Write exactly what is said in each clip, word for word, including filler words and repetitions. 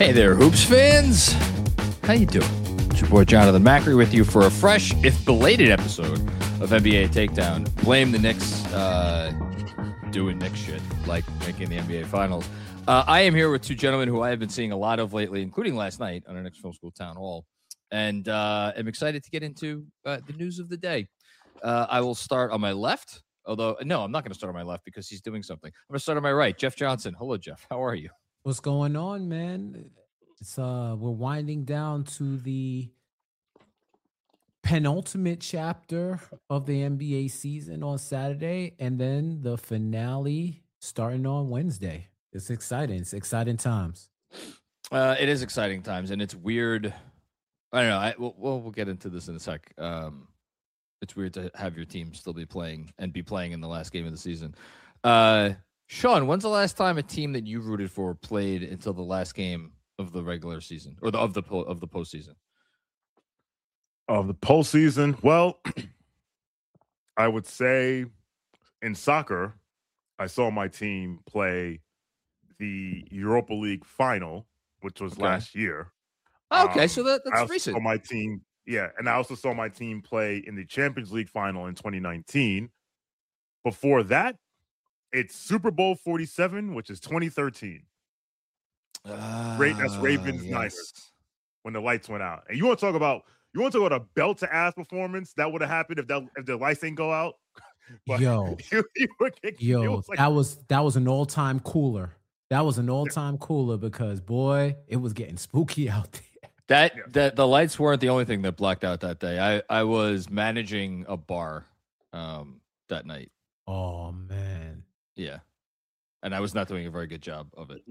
Hey there, Hoops fans. How you doing? It's your boy Jonathan Macri with you for a fresh, if belated episode of N B A Takedown. Blame the Knicks uh, doing Knicks shit, like making the N B A Finals. Uh, I am here with two gentlemen who I have been seeing a lot of lately, including last night on our Knicks Film School Town Hall. And uh, I'm excited to get into uh, the news of the day. Uh, I will start on my left. Although, no, I'm not going to start on my left because he's doing something. I'm going to start on my right. Jeff Johnson. Hello, Jeff. How are you? What's going on, man? It's uh, we're winding down to the penultimate chapter of the N B A season on Saturday, and then the finale starting on Wednesday. It's exciting. It's exciting times. Uh, it is exciting times, and it's weird. I don't know. I, we'll, we'll we'll get into this in a sec. Um, it's weird to have your team still be playing and be playing in the last game of the season. Uh, Sean, when's the last time a team that you rooted for played until the last game of the regular season or the of the of the postseason? Of the postseason, well, I would say in soccer, I saw my team play the Europa League final, which was okay. last year. Okay, um, so that, I that's recent. Saw my team, yeah, and I also saw my team play in the Champions League final in twenty nineteen. Before that, it's Super Bowl forty-seven, which is twenty thirteen. Uh, Great, that's Ravens yes. Niners when the lights went out. And you want to talk about you want to talk about a belt to ass performance that would have happened if that if the lights didn't go out. But yo, you, you kick, yo, was like, that was that was an all time cooler. That was an all time yeah. cooler because boy, it was getting spooky out there. That yeah. that the lights weren't the only thing that blacked out that day. I I was managing a bar um, that night. Oh man. Yeah, and I was not doing a very good job of it.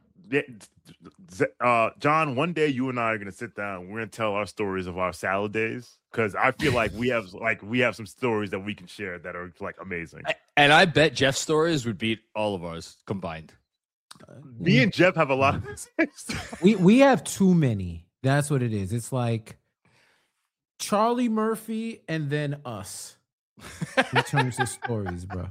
Uh, John, one day you and I are going to sit down. And we're going to tell our stories of our salad days because I feel like we have like we have some stories that we can share that are like amazing. And I bet Jeff's stories would beat all of ours combined. Me and Jeff have a lot of we we have too many. That's what it is. It's like Charlie Murphy and then us in terms of stories, bro.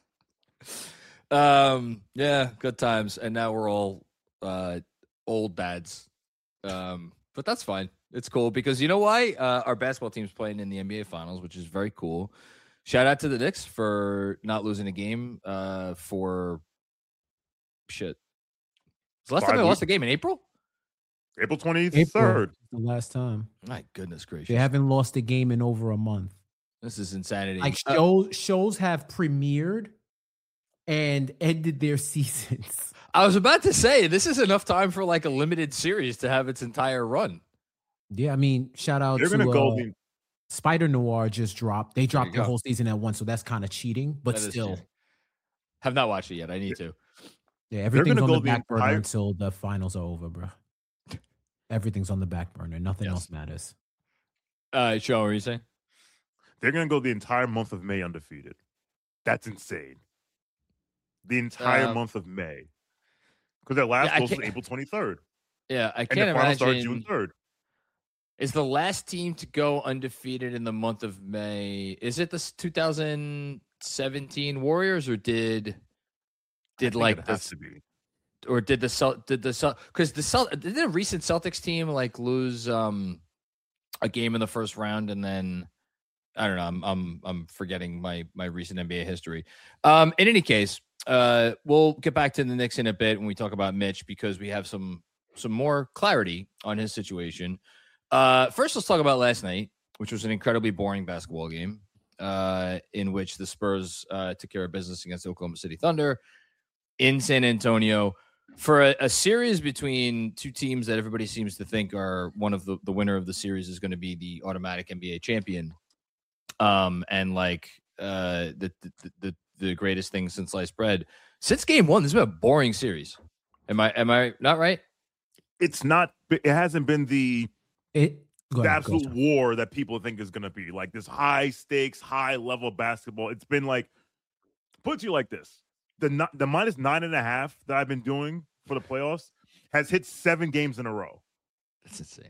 Um, yeah, good times. And now we're all uh, old dads. Um, but that's fine. It's cool because you know why? Uh, our basketball team's playing in the N B A Finals, which is very cool. Shout out to the Knicks for not losing a game uh, for shit. Was the last Five time they weeks. lost a game in April? April twenty-third. The last time. My goodness gracious. They haven't lost a game in over a month. This is insanity. Like shows, uh, shows have premiered and ended their seasons. I was about to say, this is enough time for like a limited series to have its entire run. Yeah, I mean, shout out They're to gonna go uh, the- Spider Noir just dropped. They dropped the go. whole season at once, so that's kind of cheating, but that still. Have not watched it yet. I need to. Yeah, everything's on go the back the burner entire- until the finals are over, bro. Everything's on the back burner. Nothing yes. else matters. Uh, Sean, what are you saying? They're going to go the entire month of May undefeated. That's insane. The entire uh, month of May. Because their last yeah, goes to April twenty-third. Yeah, I can't and the imagine. Final starts June third. Is the last team to go undefeated in the month of May, is it the two thousand seventeen Warriors or did did like it has to be. Or did the did the because the Celt did the recent Celtics team like lose um a game in the first round and then I don't know I'm I'm I'm forgetting my my recent N B A history. Um, in any case, uh, we'll get back to the Knicks in a bit when we talk about Mitch because we have some some more clarity on his situation. Uh, first, let's talk about last night, which was an incredibly boring basketball game uh, in which the Spurs uh, took care of business against the Oklahoma City Thunder in San Antonio. For a, a series between two teams that everybody seems to think are one of the, the winner of the series is going to be the automatic N B A champion. Um, and like uh, the, the, the, the greatest thing since sliced bread since game one, this has been a boring series. Am I, am I not right? It's not, it hasn't been the, it, the ahead, absolute war that people think is going to be like this high stakes, high level basketball. It's been like, put it to you like this. The the minus nine and a half that I've been doing for the playoffs has hit seven games in a row. That's insane.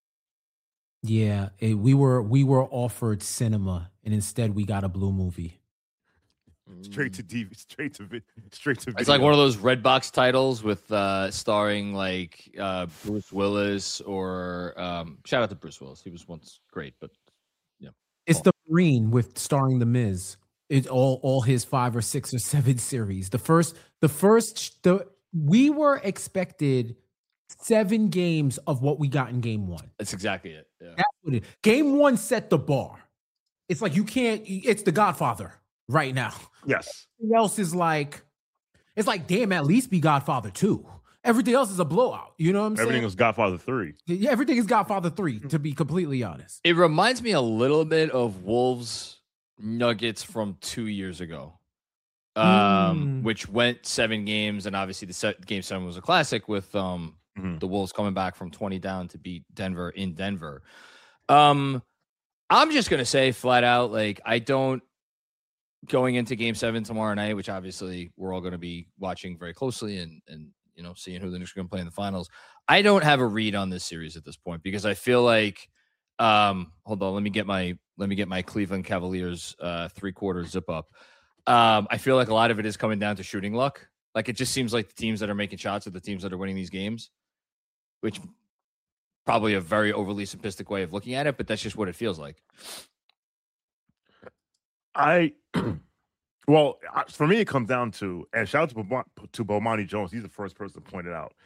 Yeah, it, we were we were offered cinema, and instead we got a blue movie. straight to D V, straight to vi- straight to. Video. It's like one of those Redbox titles with uh, starring like uh, Bruce Willis or um, shout out to Bruce Willis. He was once great, but yeah, it's oh. the Marine with starring the Miz. It's all all his five or six or seven series. The first, the first, the we were expected seven games of what we got in game one. That's exactly it. Yeah. That's what it. Game one set the bar. It's like you can't. It's The Godfather right now. Yes. Everything else is like, it's like damn. At least be Godfather two. Everything else is a blowout. You know what I'm everything saying? Everything was Godfather three. Yeah, everything is Godfather three. To be completely honest, it reminds me a little bit of Wolves Nuggets from two years ago, um, mm. which went seven games, and obviously the set, game seven was a classic with um, mm-hmm. the Wolves coming back from twenty down to beat Denver in Denver. Um, I'm just gonna say flat out, like I don't going into Game Seven tomorrow night, which obviously we're all going to be watching very closely and and you know seeing who the Knicks are going to play in the finals. I don't have a read on this series at this point because I feel like. Um, hold on, let me get my let me get my Cleveland Cavaliers uh three quarter zip up. Um, I feel like a lot of it is coming down to shooting luck. Like it just seems like the teams that are making shots are the teams that are winning these games, which probably a very overly simplistic way of looking at it, but that's just what it feels like. I well, for me, it comes down to and shout out to Bom- to Bomani Jones. He's the first person to point it out.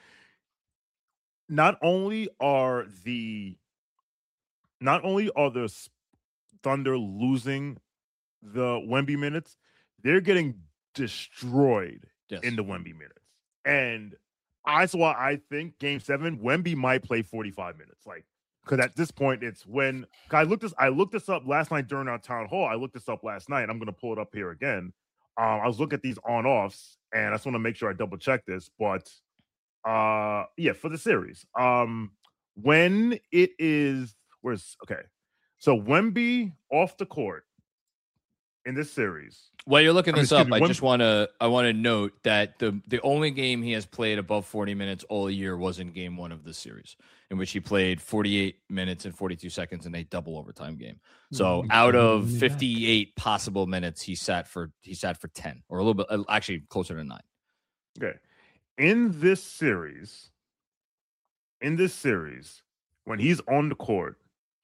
Not only are the Not only are the Thunder losing the Wemby minutes, they're getting destroyed yes. in the Wemby minutes. And that's why I think Game Seven, Wemby might play forty-five minutes. Like, because at this point, it's when I looked this. I looked this up last night during our town hall. I looked this up last night. I'm going to pull it up here again. Um, I was looking at these on-offs, and I just want to make sure I double check this. But uh, yeah, for the series, um, when it is. Where's okay? So Wemby off the court in this series. While you're looking I mean, this up, me, I Wemby, just want to I want to note that the the only game he has played above forty minutes all year was in Game One of this series, in which he played forty-eight minutes and forty-two seconds in a double overtime game. So mm-hmm. out of fifty-eight possible minutes, he sat for he sat for ten or a little bit, actually closer to nine. Okay, in this series, in this series, when he's on the court.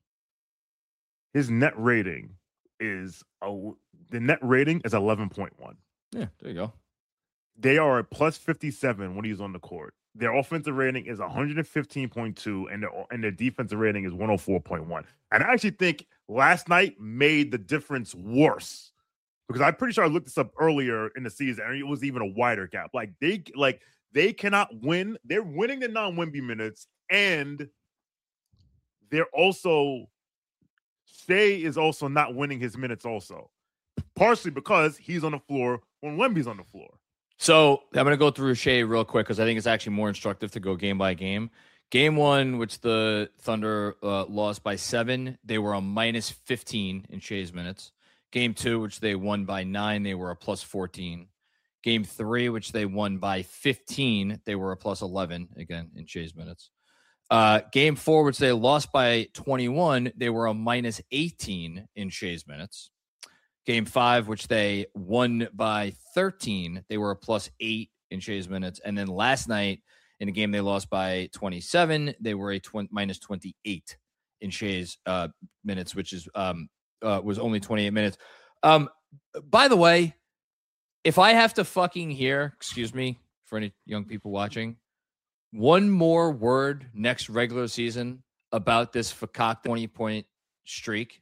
His net rating is a, the net rating is eleven point one. Yeah, there you go. They are a plus fifty-seven when he's on the court. Their offensive rating is one fifteen point two, and their and their defensive rating is one oh four point one. And I actually think last night made the difference worse because I'm pretty sure I looked this up earlier in the season, and it was even a wider gap. Like they like they cannot win. They're winning the non-Wemby minutes, and they're also. Shea is also not winning his minutes also, partially because he's on the floor when Wemby's on the floor. So I'm going to go through Shea real quick because I think it's actually more instructive to go game by game. Game one, which the Thunder uh, lost by seven, they were a minus fifteen in Shea's minutes. Game two, which they won by nine, they were a plus fourteen. Game three, which they won by fifteen, they were a plus eleven, again, in Shea's minutes. Uh, game four, which they lost by twenty-one, they were a minus eighteen in Shea's minutes. Game five, which they won by thirteen, they were a plus eight in Shea's minutes. And then last night, in a game they lost by twenty-seven, they were a tw- minus twenty-eight in Shea's uh, minutes, which is um, uh, was only twenty-eight minutes. Um, by the way, if I have to fucking hear, excuse me, for any young people watching, one more word next regular season about this Fakak twenty-point streak.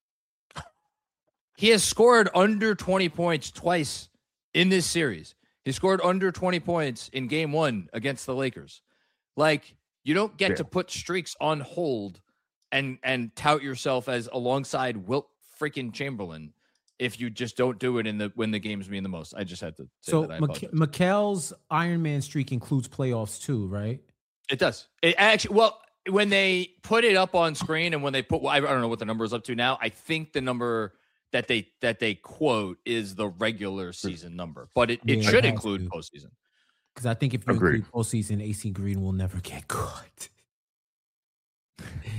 He has scored under twenty points twice in this series. He scored under twenty points in game one against the Lakers. Like, you don't get yeah. to put streaks on hold and and tout yourself as alongside Wilt freaking Chamberlain if you just don't do it in the when the games mean the most. I just had to say so that. I Mik- Mikal's Iron Man streak includes playoffs too, right? It does. It actually, well, when they put it up on screen and when they put, I don't know what the number is up to now. I think the number that they that they quote is the regular season number, but it, it yeah, should it include to. postseason. Because I think if you Agreed. include postseason, A C Green will never get caught.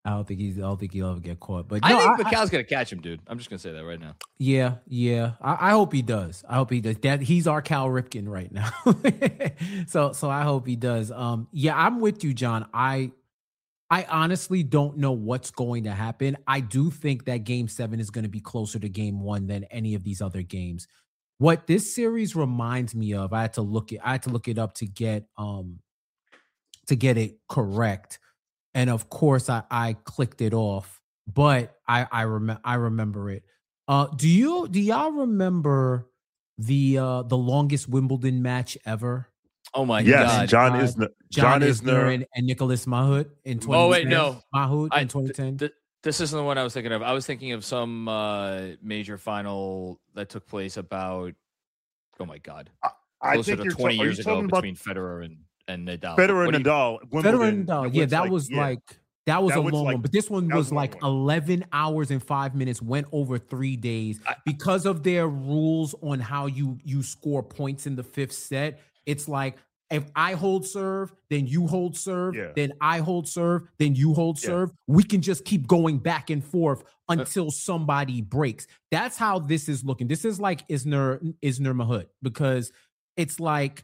I don't think he's. I don't think he'll ever get caught. But I no, think I, Mikhal's gonna catch him, dude. I'm just gonna say that right now. Yeah, yeah. I, I hope he does. I hope he does. That he's our Cal Ripken right now. so, so I hope he does. Um, yeah, I'm with you, John. I, I honestly don't know what's going to happen. I do think that Game Seven is going to be closer to Game One than any of these other games. What this series reminds me of, I had to look it. I had to look it up to get um, to get it correct. And of course, I, I clicked it off, but I I remember I remember it. Uh, do you do y'all remember the uh, the longest Wimbledon match ever? Oh my yes, god, John uh, Isner, John, John Isner, Isner, and, and Nicholas Mahut in twenty ten. Oh wait, no, Mahut I, in twenty ten. th- th- this isn't the one I was thinking of. I was thinking of some uh, major final that took place about. Oh my god, I, I closer think to you're twenty ta- years you ago talking about between Federer and and Nadal. Federer What and do you- Nadal. Federer Wimbledon, and Nadal. it Yeah, was that like- was yeah. like that was That a was long like- one. But this one that was, was a long like one. eleven hours and five minutes. Went over three days I- because of their rules on how you you score points in the fifth set. It's like, if I hold serve, then you hold serve, Yeah. then I hold serve, then you hold Yeah. serve. We can just keep going back and forth until somebody breaks. That's how this is looking. This is like Isner Isner Mahut, because it's like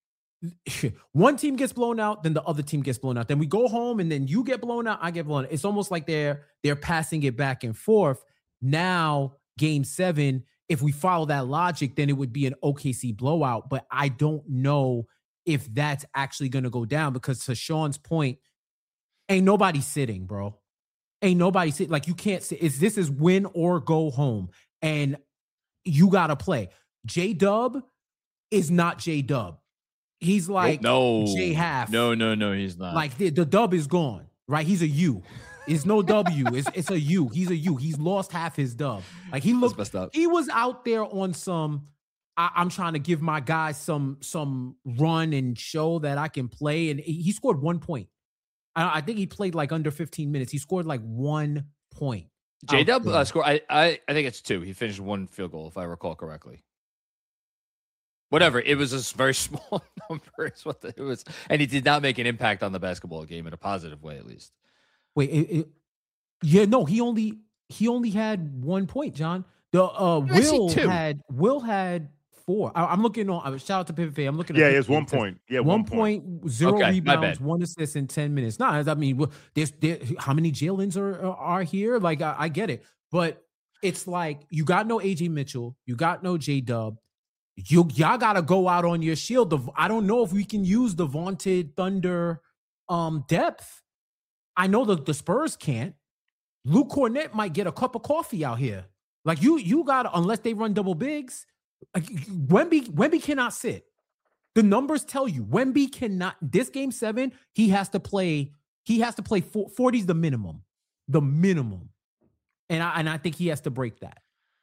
one team gets blown out, then the other team gets blown out. Then we go home, and then you get blown out, I get blown out. It's almost like they're they're passing it back and forth. Now, game seven, if we follow that logic, then it would be an O K C blowout. But I don't know if that's actually going to go down, because to Sean's point, ain't nobody sitting, bro. Ain't nobody sitting. Like, you can't sit. It's, this is win or go home, and you got to play. J-Dub is not J-Dub. He's like no, J half. No, no, no, he's not. Like the, the dub is gone, right? He's a U. It's no W. It's it's a U. He's a U. He's lost half his dub. Like, he looked, messed up. he was out there on some. I, I'm trying to give my guys some some run and show that I can play, and he, he scored one point. I, I think he played like under fifteen minutes. He scored like one point. J out Dub there. uh, score. I, I I think it's two. He finished one field goal, if I recall correctly. Whatever, it was a very small number. Is what the, it was, and he did not make an impact on the basketball game in a positive way, at least. Wait, it, it, yeah, no, he only he only had one point, John. The uh, I see Will two. had Will had four. I, I'm looking on. uh, Shout out to Pivot Fay. I'm looking. Yeah, at he has Pivot Fay. one It says point. Yeah, one one point. point, zero Okay, my rebounds, bad. one assist in ten minutes. Nah, I mean, well, there's there, how many Jalen's are are are here? Like, I, I get it, but it's like, you got no A J Mitchell, you got no J Dub. You y'all gotta go out on your shield. The, I don't know if we can use the vaunted Thunder um depth. I know the, the Spurs can't. Luke Cornett might get a cup of coffee out here. Like, you you gotta, unless they run double bigs. Like, Wemby Wemby cannot sit. The numbers tell you Wemby cannot. This game seven, he has to play. He has to play forty is the minimum, the minimum, and I and I think he has to break that.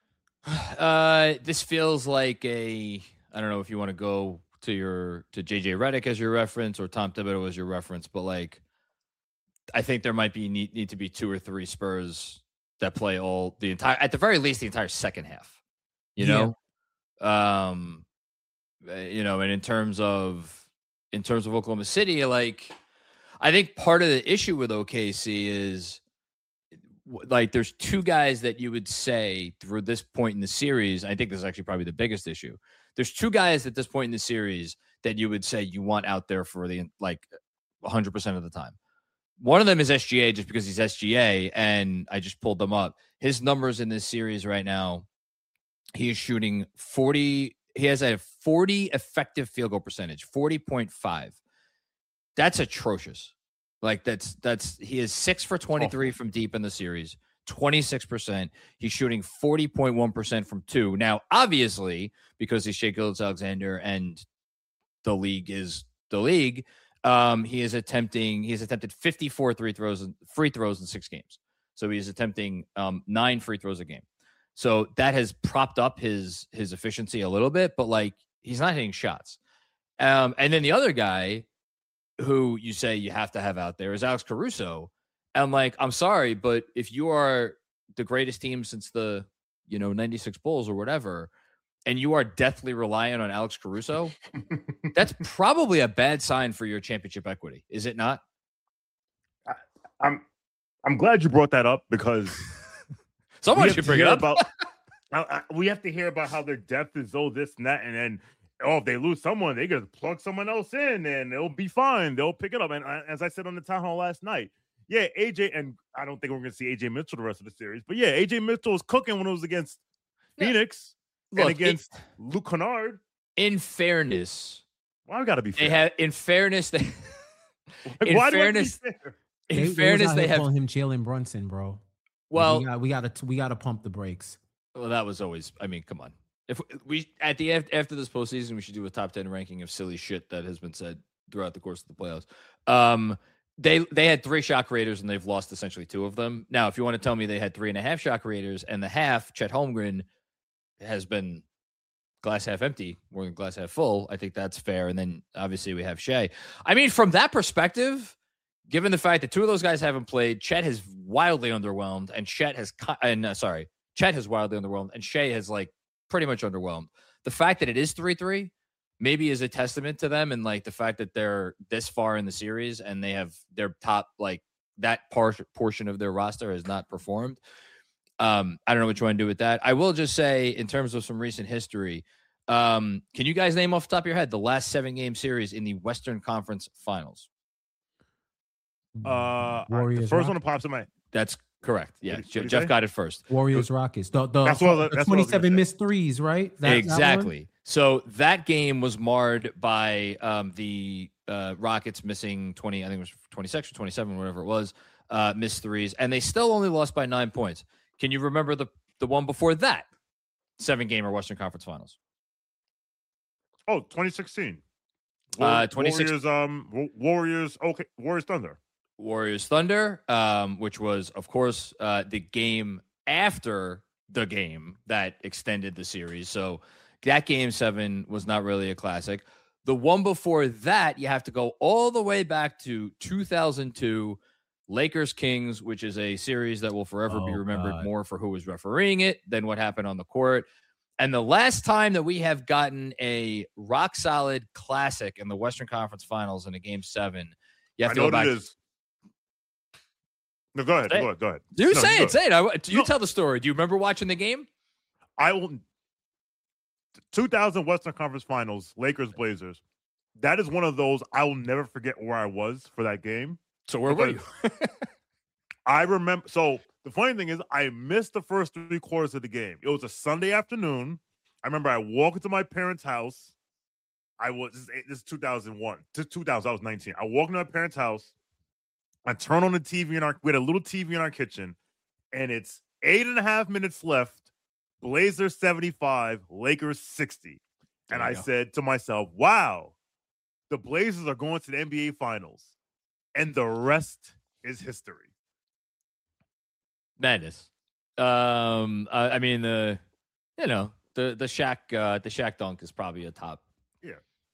Uh, this feels like a. I don't know if you want to go to your to J J Redick as your reference or Tom Thibodeau as your reference, but like, I think there might be need, need to be two or three Spurs that play all the entire, at the very least, the entire second half. You know, um, uh, you know, and in terms of in terms of Oklahoma City, like, I think part of the issue with O K C is, like, there's two guys that you would say through this point in the series. I think this is actually probably the biggest issue. There's two guys at this point in the series that you would say you want out there for the, like, one hundred percent of the time. One of them is S G A, just because he's S G A, and I just pulled them up. His numbers in this series right now, he is shooting forty. He has a forty effective field goal percentage, forty point five. That's atrocious. Like, that's, that's, he is six for twenty-three oh. from deep in the series, twenty-six percent. He's shooting forty point one percent from two. Now, obviously, because he's Shai Gilgeous-Alexander and the league is the league, um, he is attempting, he has attempted fifty-four free throws, free throws in six games. So he's attempting um, nine free throws a game. So that has propped up his, his efficiency a little bit, but, like, he's not hitting shots. Um, and then the other guy who you say you have to have out there is Alex Caruso. And I'm like, I'm sorry, but if you are the greatest team since the, you know, ninety-six Bulls or whatever, and you are deathly reliant on Alex Caruso, that's probably a bad sign for your championship equity. Is it not? I, I'm, I'm glad you brought that up because someone should bring it up. About, I, I, we have to hear about how their depth is oh this and that, and then oh if they lose someone, they just plug someone else in and it'll be fine. They'll pick it up. And I, as I said on the town hall last night, yeah, A J and I don't think we're gonna see A J Mitchell the rest of the series, but yeah, A J Mitchell was cooking when it was against yeah. Phoenix Look, and against it, Luke Kennard. In fairness, why well, gotta be fair? They have in fairness they. in why fairness, do I be fair? In In they, fairness, they, they have calling him Jalen Brunson, bro. Well, we got we got to we got to pump the brakes. Well, that was always. I mean, come on. If we at the after this postseason, we should do a top ten ranking of silly shit that has been said throughout the course of the playoffs. Um, they they had three shot creators and they've lost essentially two of them. Now, if you want to tell me they had three and a half shot creators and the half, Chet Holmgren, has been glass half empty more than glass half full, I think that's fair. And then obviously we have Shea. I mean, from that perspective. Given the fact that two of those guys haven't played, Chet has wildly underwhelmed, and Chet has and uh, sorry, Chet has wildly underwhelmed, and Shea has like pretty much underwhelmed. The fact that it is three three maybe is a testament to them, and like the fact that they're this far in the series and they have their top like that part portion of their roster has not performed. Um, I don't know what you want to do with that. I will just say, in terms of some recent history, um, can you guys name off the top of your head the last seven game series in the Western Conference Finals? Uh, Warriors, the first Rockets. one that pops in my That's correct. Yeah, What did- what did Jeff you say? got it first. Warriors Rockets. The, the, That's what I was- the that's what I was gonna twenty-seven say. missed threes, right? That- that one? Exactly. So that game was marred by um, the uh, Rockets missing twenty, I think it was twenty-six or twenty-seven, whatever it was, uh, missed threes, and they still only lost by nine points. Can you remember the the one before that seven game or Western Conference Finals? oh twenty sixteen. Uh, twenty sixteen. Warriors, um, Wa- Warriors, okay, Warriors Thunder. Warriors Thunder, um, which was, of course, uh, the game after the game that extended the series. So that game seven was not really a classic. The one before that, you have to go all the way back to two thousand two, Lakers Kings, which is a series that will forever Oh, be remembered God. more for who was refereeing it than what happened on the court. And the last time that we have gotten a rock solid classic in the Western Conference Finals in a game seven, you have I to know go what back. it is. No, go ahead. Say it. Go ahead. Go ahead. You No, say go it, say it. I, you No. tell the story. Do you remember watching the game? I will. two thousand Western Conference Finals, Lakers Blazers. That is one of those I will never forget where I was for that game. So where were you? I remember. So the funny thing is, I missed the first three quarters of the game. It was a Sunday afternoon. I remember I walked into my parents' house. I was this is, this is two thousand one to two thousand. I was nineteen. I walked into my parents' house. I turn on the T V in our we had a little T V in our kitchen, and it's eight and a half minutes left. Blazers seventy-five, Lakers sixty. And There I you go. said to myself, wow, the Blazers are going to the N B A Finals. And the rest is history. Madness. Um, I, I mean the, you know the the Shaq uh, the Shaq dunk is probably a top. Yeah.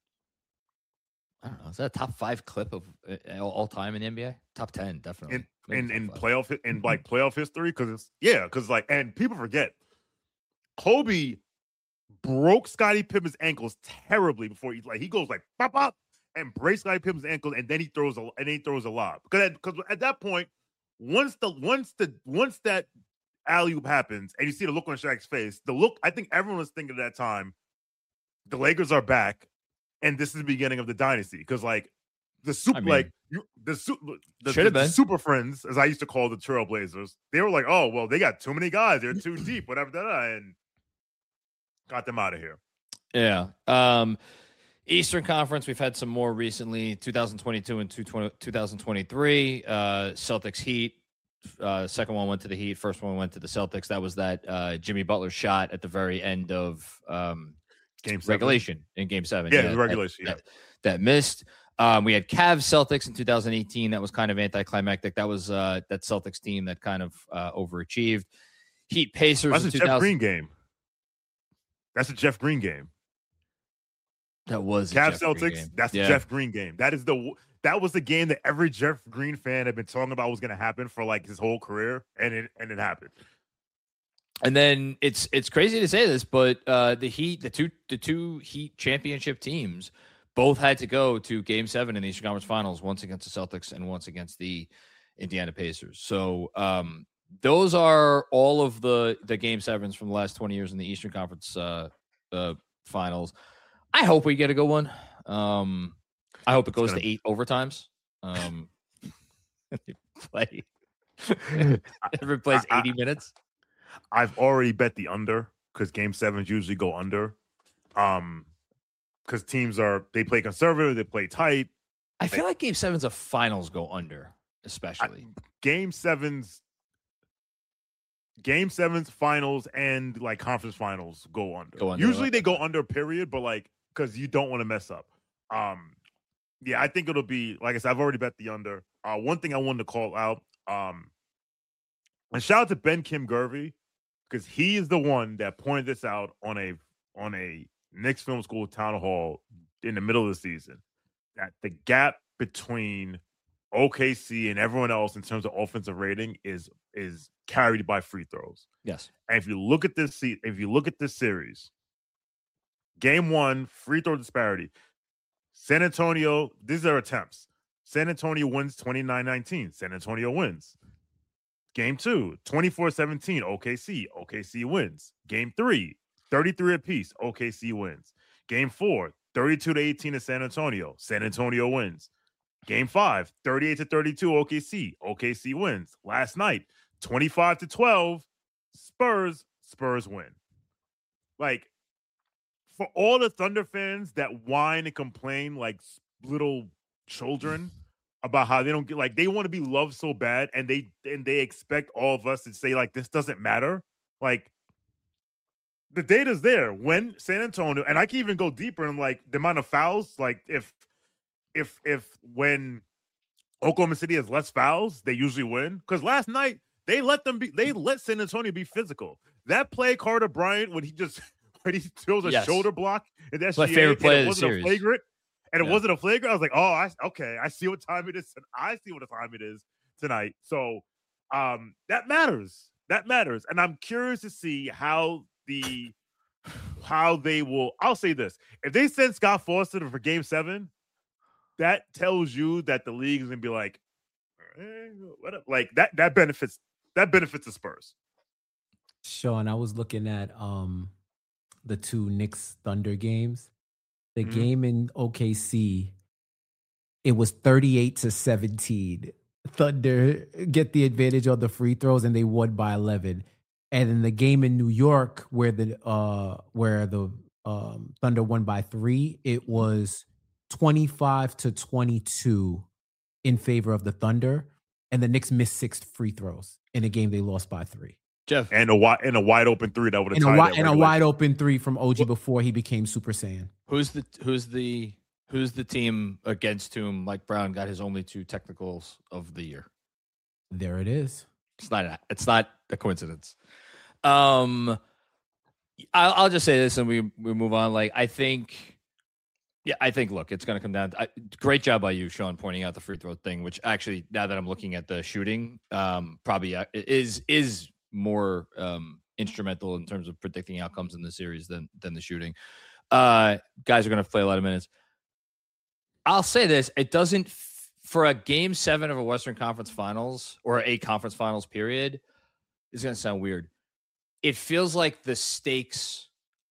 I don't know. Is that a top five clip of uh, all, all time in the N B A? Top ten, definitely. In Maybe in, top in five. playoff in like playoff history, because it's yeah, because like and people forget Kobe broke Scottie Pippen's ankles terribly before he like he goes like pop up and breaks Scottie Pippen's ankles and then he throws a and then he throws a lob because because at that point once the once the once that alley oop happens and you see the look on Shaq's face, the look I think everyone was thinking at that time, the Lakers are back and this is the beginning of the dynasty because like the super I mean, like you, the super the, should have the been. super friends as I used to call the Trailblazers, they were like, oh well, they got too many guys, they're too deep, whatever that and got them out of here. Yeah. Um, Eastern Conference, we've had some more recently, two thousand twenty-two and two thousand twenty-three. Uh, Celtics Heat. Uh, second one went to the Heat. First one went to the Celtics. That was that uh, Jimmy Butler shot at the very end of um, Game seven. regulation in Game Seven. Yeah, that- regulation. That, Yeah. that, that missed. Um, we had Cavs Celtics in two thousand eighteen. That was kind of anticlimactic. That was uh, that Celtics team that kind of uh, overachieved. Heat Pacers That's in a two Jeff thousand. Green game. That's a Jeff Green game. That was a Cavs Jeff Green Celtics. game. That's Yeah. the Jeff Green game. That is the that was the game that every Jeff Green fan had been talking about was going to happen for like his whole career, and it and it happened. And then it's it's crazy to say this, but uh, the Heat, the two the two Heat championship teams, both had to go to Game Seven in the Eastern Conference Finals, once against the Celtics and once against the Indiana Pacers. So um, those are all of the the game sevens from the last twenty years in the Eastern Conference uh, uh, Finals. I hope we get a good one. Um, I hope it goes to eight overtimes. Um, play. Everyone plays eighty I, minutes. I've already bet the under because game sevens usually go under. Um, because teams are they play conservative, they play tight. I feel like game sevens of finals go under, especially I, game sevens, game sevens finals and like conference finals go under. Go under usually they go under, period, but like because you don't want to mess up. Um, yeah, I think it'll be like I said. I've already bet the under. Uh, one thing I wanted to call out. Um, and shout out to Ben Kim Gervey because he is the one that pointed this out on a on a Knicks Film School town hall in the middle of the season. That the gap between O K C and everyone else in terms of offensive rating is is carried by free throws. Yes, and if you look at this se- if you look at this series, game one free throw disparity. San Antonio, these are attempts. San Antonio wins twenty-nine nineteen. San Antonio wins. Game two, twenty-four seventeen. O K C. O K C wins. Game three, thirty-three apiece. O K C wins. Game four, thirty-two to eighteen to San Antonio. San Antonio wins. Game five, thirty-eight to thirty-two. O K C. O K C wins. Last night, twenty-five to twelve. Spurs. Spurs win. Like, for all the Thunder fans that whine and complain like little children about how they don't get like they want to be loved so bad and they and they expect all of us to say like this doesn't matter. Like the data's there. When San Antonio, and I can even go deeper in like the amount of fouls, like if if if when Oklahoma City has less fouls, they usually win. Because last night they let them be they let San Antonio be physical. That play Carter Bryant when he just when he throws a yes. shoulder block and that's my favorite play it of the series. A flagrant, and it yeah. wasn't a flagrant. I was like, oh, I, okay, I see what time it is. I see what time it is tonight. So um, that matters. That matters, and I'm curious to see how the how they will. I'll say this: if they send Scott Foster for Game Seven, that tells you that the league is gonna be like, eh, what up? Like that. That benefits. That benefits the Spurs. Sean, I was looking at um the two Knicks Thunder games. The mm-hmm. game in O K C, it was thirty-eight to seventeen. Thunder get the advantage on the free throws and they won by eleven. And in the game in New York where the uh where the um Thunder won by three, it was twenty-five to twenty-two in favor of the Thunder, and the Knicks missed six free throws in a game they lost by three. Jeff, and a wide and a wide open three that would have tied that and a wide open three from O G before he became Super Saiyan. Who's the who's the who's the team against whom Mike Brown got his only two technicals of the year? There it is. It's not a, it's not a coincidence. Um, I'll, I'll just say this and we we move on. Like I think, yeah, I think. Look, it's going to come down. To, I, great job by you, Sean, pointing out the free throw thing. Which actually, now that I'm looking at the shooting, um, probably is is. more um, instrumental in terms of predicting outcomes in the series than than the shooting. Uh, guys are going to play a lot of minutes. I'll say this. It doesn't, f- for a game seven of a Western Conference Finals or a conference finals period, it's going to sound weird. It feels like the stakes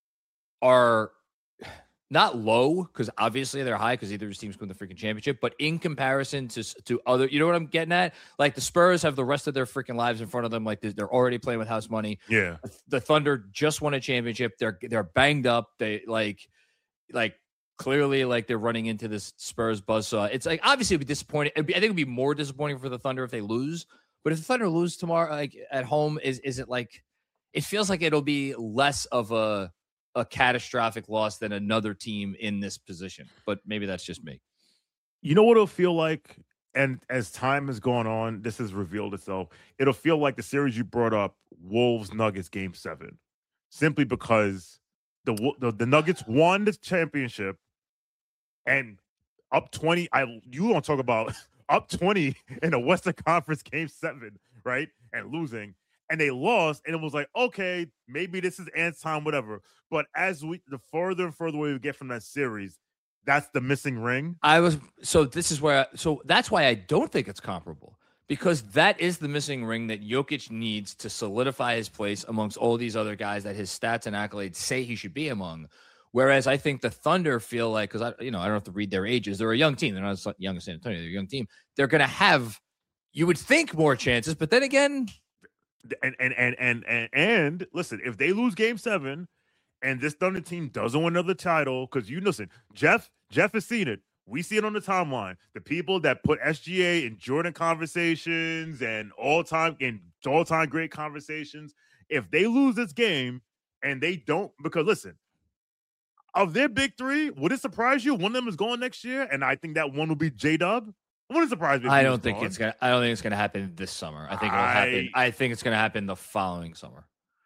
are not low because obviously they're high because either of these teams win the freaking championship, but in comparison to to other, you know what I'm getting at? Like the Spurs have the rest of their freaking lives in front of them. Like they're already playing with house money. Yeah. The Thunder just won a championship. They're they're banged up. They like like clearly like they're running into this Spurs buzzsaw. It's like obviously it'd be disappointing. It'd be, I think it'd be more disappointing for the Thunder if they lose. But if the Thunder lose tomorrow, like at home, is is it like it feels like it'll be less of a a catastrophic loss than another team in this position, but maybe that's just me. You know what it'll feel like? And as time has gone on, this has revealed itself. It'll feel like the series you brought up, Wolves Nuggets game seven, simply because the, the, the Nuggets won the championship and up twenty. I, you don't talk about up twenty in a Western Conference game seven, right? And losing. And they lost, and it was like, okay, maybe this is ants time, whatever. But as we, the further and further away we get from that series, that's the missing ring. I was so. This is where. I, so that's why I don't think it's comparable Because that is the missing ring that Jokic needs to solidify his place amongst all these other guys that his stats and accolades say he should be among. Whereas I think the Thunder feel like, because I, you know, I don't have to read their ages. They're a young team. They're not as young as San Antonio. They're a young team. They're going to have, you would think, more chances. But then again, and and and and and, and listen, if they lose Game Seven, and this Thunder team doesn't win another title, because you listen, Jeff, Jeff has seen it. We see it on the timeline. The people that put S G A in Jordan conversations and all time in all time great conversations. If they lose this game and they don't, because listen. Of their big three, would it surprise you? One of them is going next year, and I think that one will be J-Dub. It wouldn't surprise me. If I he don't was think gone. it's gonna. I don't think it's gonna happen this summer. I think it'll I- happen. I think it's gonna happen the following summer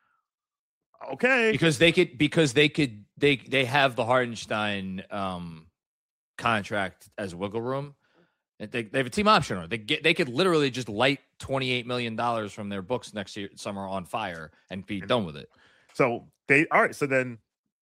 Okay. because they could. Because they could. They they have the Hartenstein um, contract as wiggle room. And they they have a team option on it. They get. They could literally just light twenty eight million dollars from their books next year summer on fire and be done with it. So they all right. So then,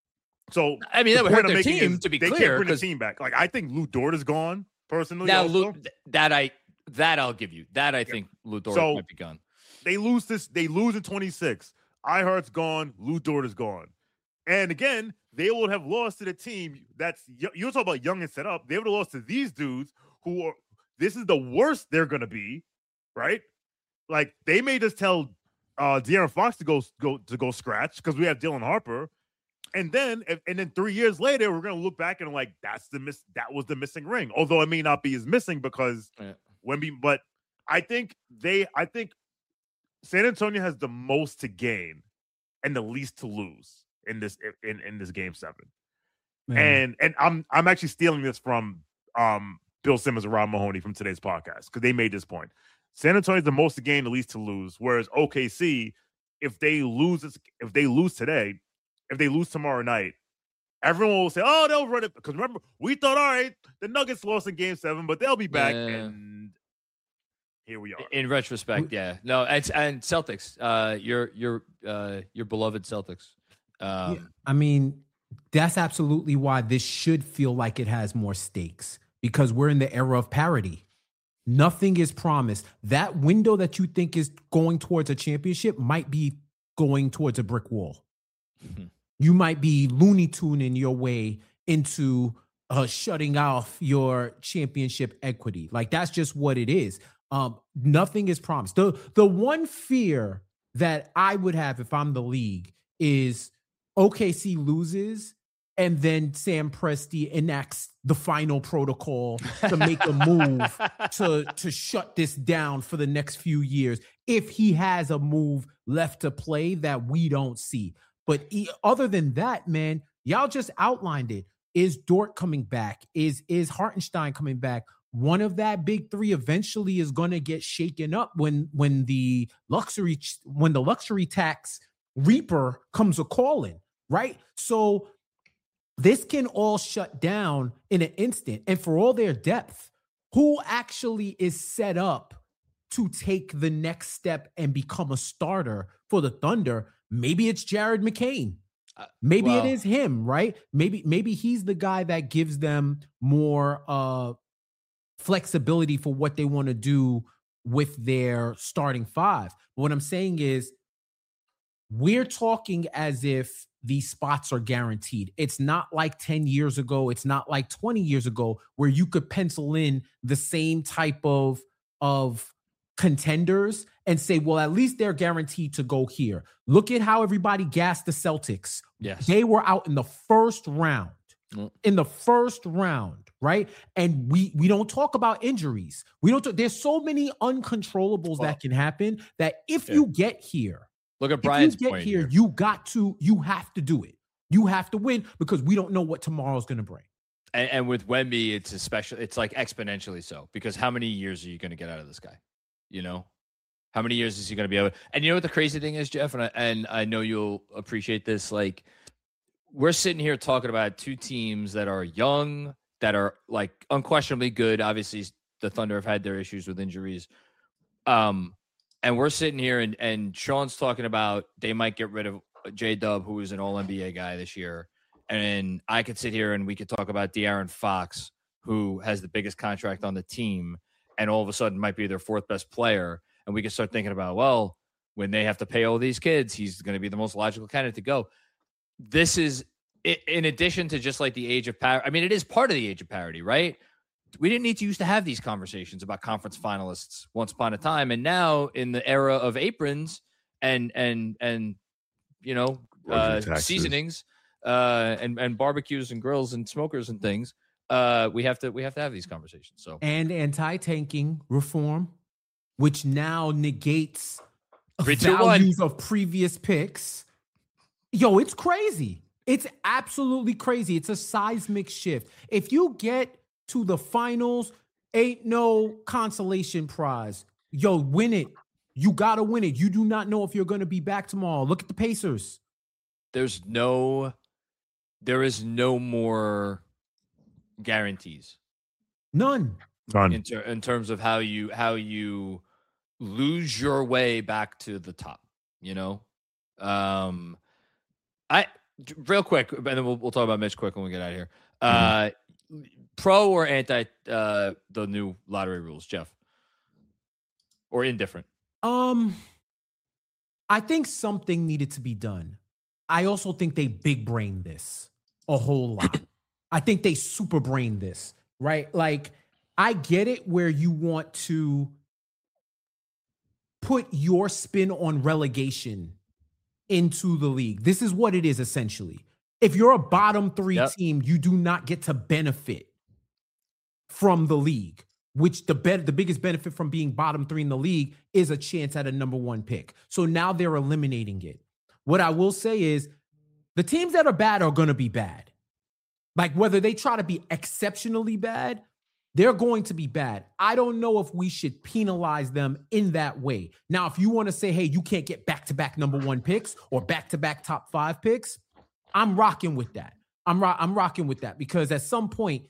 so I mean, the that would point hurt I'm their making team is to be they clear. can't bring the 'cause team back. Like I think Lou Dort is gone personally. now, also. Lou, that I that I'll give you. That I think Lou Dort So- might be gone. They lose this. They lose in twenty-six. Ihart's gone. Lou Dort is gone. And again, they would have lost to the team that's you're talking about young and set up. They would have lost to these dudes who are. This is the worst they're gonna be, right? Like they may just tell uh De'Aaron Fox to go go to go scratch because we have Dylan Harper, and then if, and then three years later we're gonna look back and like that's the miss that was the missing ring. Although it may not be as missing because Yeah. Wemby, but I think they I think San Antonio has the most to gain and the least to lose in this in, in this game seven. Man. And and I'm I'm actually stealing this from um Bill Simmons and Rob Mahoney from today's podcast because they made this point. San Antonio's the most to gain, the least to lose. Whereas O K C, if they lose this, if they lose today, if they lose tomorrow night, everyone will say, "Oh, they'll run it." Because remember, we thought, all right, the Nuggets lost in Game Seven, but they'll be back. Yeah. And here we are. In retrospect, yeah, no, it's and Celtics, uh, your your uh, your beloved Celtics. Um, Yeah, I mean, that's absolutely why this should feel like it has more stakes because we're in the era of parity. Nothing is promised. That window that you think is going towards a championship might be going towards a brick wall. Mhm. You might be Looney Tuning your way into uh, shutting off your championship equity. Like that's just what it is. Um, nothing is promised. The the one fear that I would have if I'm the league is O K C loses and then Sam Presti enacts the final protocol to make a move to, to shut this down for the next few years if he has a move left to play that we don't see. But e- other than that, man, y'all just outlined it. Is Dort coming back? Is is Hartenstein coming back? One of that big three eventually is going to get shaken up when when the luxury when the luxury tax reaper comes a calling, right? So this can all shut down in an instant. And for all their depth, who actually is set up to take the next step and become a starter for the Thunder? Maybe it's Jared McCain. Maybe well- it is him, right? Maybe maybe he's the guy that gives them more uh, flexibility for what they want to do with their starting five. But what I'm saying is we're talking as if these spots are guaranteed. It's not like ten years ago. It's not like twenty years ago where you could pencil in the same type of, of contenders and say, well, at least they're guaranteed to go here. Look at how everybody gassed the Celtics. Yes. They were out in the first round. Mm. In the first round, right? And we we don't talk about injuries. We don't. Talk, there's so many uncontrollables Well, that can happen that if yeah. you get here, Look at if Brian's you get point here, here. you got to, you have to do it. You have to win because we don't know what tomorrow's going to bring. And, and with Wemby, it's especially it's like exponentially so because how many years are you going to get out of this guy? You know, how many years is he going to be able? And you know what the crazy thing is, Jeff, and I, and I know you'll appreciate this. Like we're sitting here talking about two teams that are young, that are like unquestionably good. Obviously, the Thunder have had their issues with injuries. Um, and we're sitting here and and Sean's talking about they might get rid of J-Dub, who is an All N B A guy this year. And I could sit here and we could talk about De'Aaron Fox, who has the biggest contract on the team. and all of a sudden might be their fourth best player. And we can start thinking about, well, when they have to pay all these kids, he's going to be the most logical candidate to go. This is in addition to just like the age of parity. I mean, it is part of the age of parity, right? We didn't need to used to have these conversations about conference finalists once upon a time. And now in the era of aprons and, and, and, you know, uh, seasonings uh, and, and barbecues and grills and smokers and things, uh, we have to, we have to have these conversations. So, and anti-tanking reform, which now negates Three, two, values one. of previous picks. Yo, it's crazy. It's absolutely crazy. It's a seismic shift. If you get to the finals, ain't no consolation prize. Yo, win it. You got to win it. You do not know if you're going to be back tomorrow. Look at the Pacers. There's no, there is no more guarantees. None. None. In, ter- in terms of how you, how you lose your way back to the top, you know? Um, I, real quick, and then we'll, we'll talk about Mitch quick when we get out of here. Uh, mm-hmm. Pro or anti uh, the new lottery rules, Jeff? Or indifferent? Um, I think something needed to be done. I also think they big brain this a whole lot. I think they super brain this, right? Like, I get it where you want to put your spin on relegation into the league. This is what it is essentially. If you're a bottom three yep. team, you do not get to benefit from the league, which the be- the biggest benefit from being bottom three in the league is a chance at a number one pick. So now they're eliminating it. What I will say is the teams that are bad are going to be bad. Like whether they try to be exceptionally bad, they're going to be bad. I don't know if we should penalize them in that way. Now, if you want to say, hey, you can't get back-to-back number one picks or back-to-back top five picks, I'm rocking with that. I'm, ro- I'm rocking with that because at some point,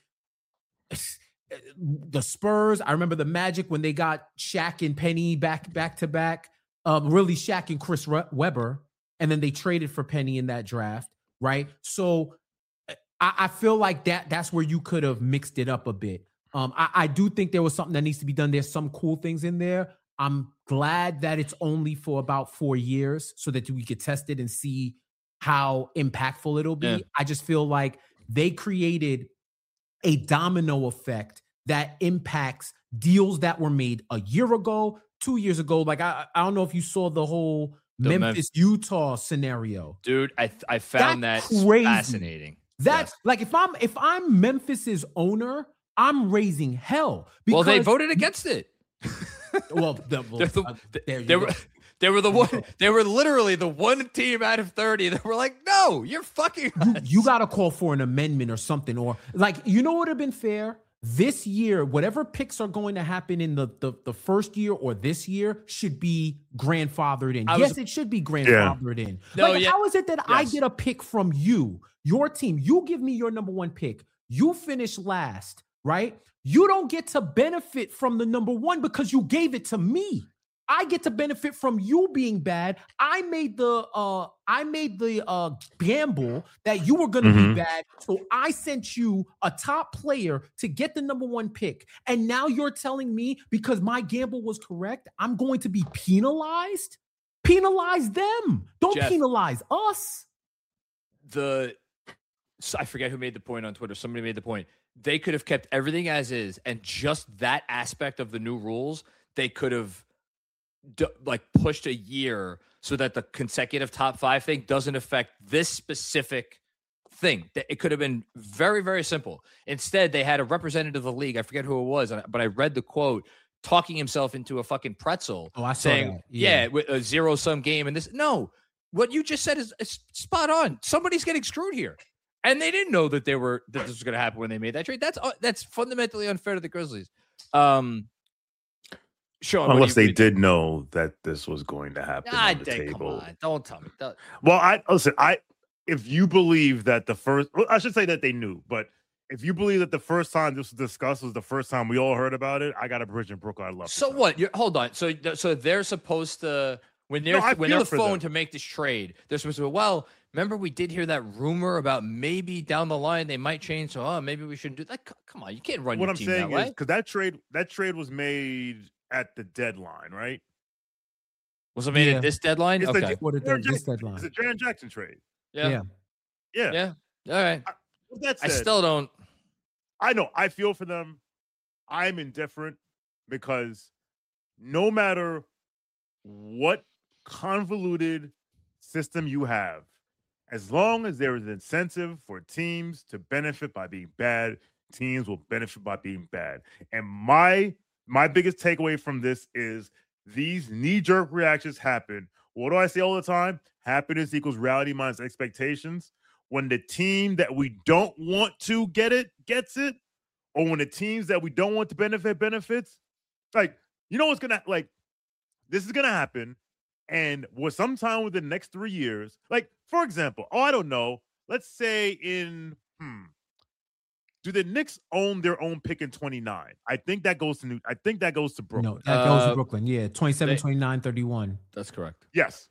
the Spurs, I remember the Magic when they got Shaq and Penny back back to back, um, really Shaq and Chris Re- Webber, and then they traded for Penny in that draft, right? So I, I feel like that that's where you could have mixed it up a bit. Um, I, I do think there was something that needs to be done. There's some cool things in there. I'm glad that it's only for about four years so that we could test it and see how impactful it'll be. Yeah. I just feel like they created a domino effect that impacts deals that were made a year ago, two years ago. Like, I, I don't know if you saw the whole the Memphis, Mem- Utah scenario. Dude, I I found That's that crazy. fascinating. That's yes. like, if I'm, if I'm Memphis's owner, I'm raising hell. Well, they voted against it. well, the, well the, uh, there they, were, they were the one, they were literally the one team out of thirty that were like, no, you're fucking you, you got to call for an amendment or something. Or like, you know what would have been fair? This year, whatever picks are going to happen in the, the, the first year or this year should be grandfathered in. I yes, was, it should be grandfathered yeah. in. No, like, yeah. how is it that yes. I get a pick from you, your team? You give me your number one pick. You finish last, right? You don't get to benefit from the number one because you gave it to me. I get to benefit from you being bad. I made the uh, I made the uh, gamble that you were going to mm-hmm. be bad, so I sent you a top player to get the number one pick. And now you're telling me because my gamble was correct, I'm going to be penalized? Penalize them. Don't Jeff, penalize us. The so I forget who made the point on Twitter. Somebody made the point. They could have kept everything as is, and just that aspect of the new rules, they could have d- like pushed a year so that the consecutive top five thing doesn't affect this specific thing. It could have been very, very simple. Instead, they had a representative of the league. I forget who it was, but I read the quote talking himself into a fucking pretzel. Oh, I saw saying, that. Yeah, yeah with a zero sum game. And this, no, what you just said is, is spot on. Somebody's getting screwed here. And they didn't know that they were that this was going to happen when they made that trade. That's uh, that's fundamentally unfair to the Grizzlies. Um, Sean, unless you, they did know that this was going to happen ah, on the they, table. Come on, don't tell me. Don't. Well, I listen. I if you believe that the first, well, I should say that they knew, but if you believe that the first time this was discussed was the first time we all heard about it, I got a bridge in Brooklyn. I love. So what? You're, hold on. So so they're supposed to When they're No, I when feel they're it for phone them. to make this trade, they're supposed to go, well, remember we did hear that rumor about maybe down the line they might change. So, oh, maybe we shouldn't do that. C- Come on, you can't run What your I'm team saying that is way. because that trade that trade was made at the deadline, right? Was it made Yeah. at this deadline? It's Okay. the What it Jaren does, this Jackson- deadline. It's a Jaren Jackson trade. Yeah. Yeah. Yeah. Yeah. All right. With that I said, still don't. I know I feel for them. I'm indifferent because no matter what convoluted system you have, as long as there is incentive for teams to benefit by being bad, teams will benefit by being bad. And my my biggest takeaway from this is these knee-jerk reactions happen. What do I say all the time? Happiness equals reality minus expectations. When the team that we don't want to get it gets it, or when the teams that we don't want to benefit benefits, like, you know what's gonna, like, this is gonna happen, and with sometime within the next three years, like, for example, oh, I don't know, let's say in, hmm, do the Knicks own their own pick in twenty-nine? I think that goes to New, I think that goes to Brooklyn. No, that goes Uh, to Brooklyn. Yeah, twenty-seven, they- twenty-nine, thirty-one. That's correct. Yes.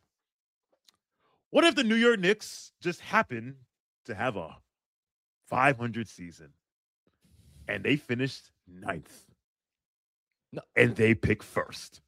What if the New York Knicks just happen to have a five hundred season and they finished ninth? No. And they pick first.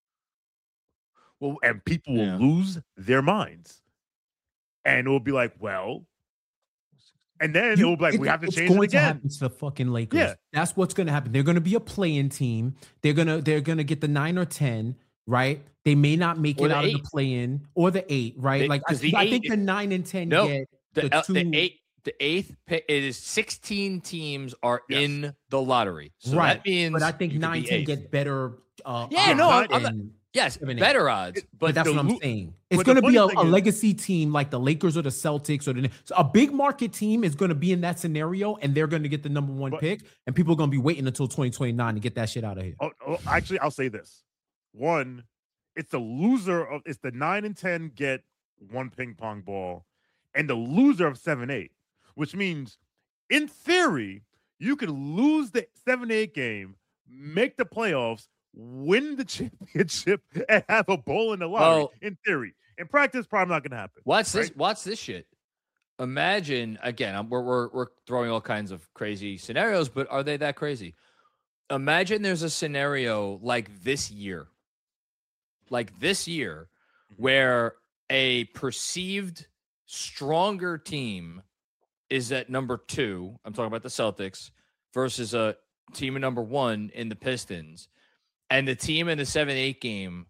Well, And people will Yeah. lose their minds. And it will be like, well, and then it will be like, we have to it's change it going to again. happen to the fucking Lakers. Yeah. That's what's going to happen. They're going to be a play-in team. They're gonna they're gonna get the nine or ten, right? They may not make Or it the out of eight. the play-in or the eight, right? They- like I, 'cause the I eight- think the nine and ten No, get The, the uh, two. the eight, the eighth pick. It is sixteen teams are Yes. in the lottery. So Right, that means, but I think you could nine, be ten eighth. get better. Uh, Yeah, odds no, I'm- I'm than- not- Yes, seven, eight. better odds, But, but that's the what I'm lo- saying. It's but the going to be a, funny a thing is- legacy team like the Lakers or the Celtics or the so a big market team is going to be in that scenario, and they're going to get the number one But- pick, and people are going to be waiting until twenty twenty-nine to get that shit out of here. Oh, oh, actually, I'll say this. One, it's the loser of it's the nine and ten get one ping pong ball, and the loser of seven eight, which means in theory you could lose the seven eight game, make the playoffs, win the championship, and have a bowl in the lottery. Well- in theory, in practice, probably not going to happen. Watch this. right? Watch this shit. Imagine again. I'm- We're we're we're throwing all kinds of crazy scenarios, but are they that crazy? Imagine there's a scenario like this year, like this year, where a perceived stronger team is at number two. I'm talking about the Celtics versus a team at number one in the Pistons, and the team in the seven eight game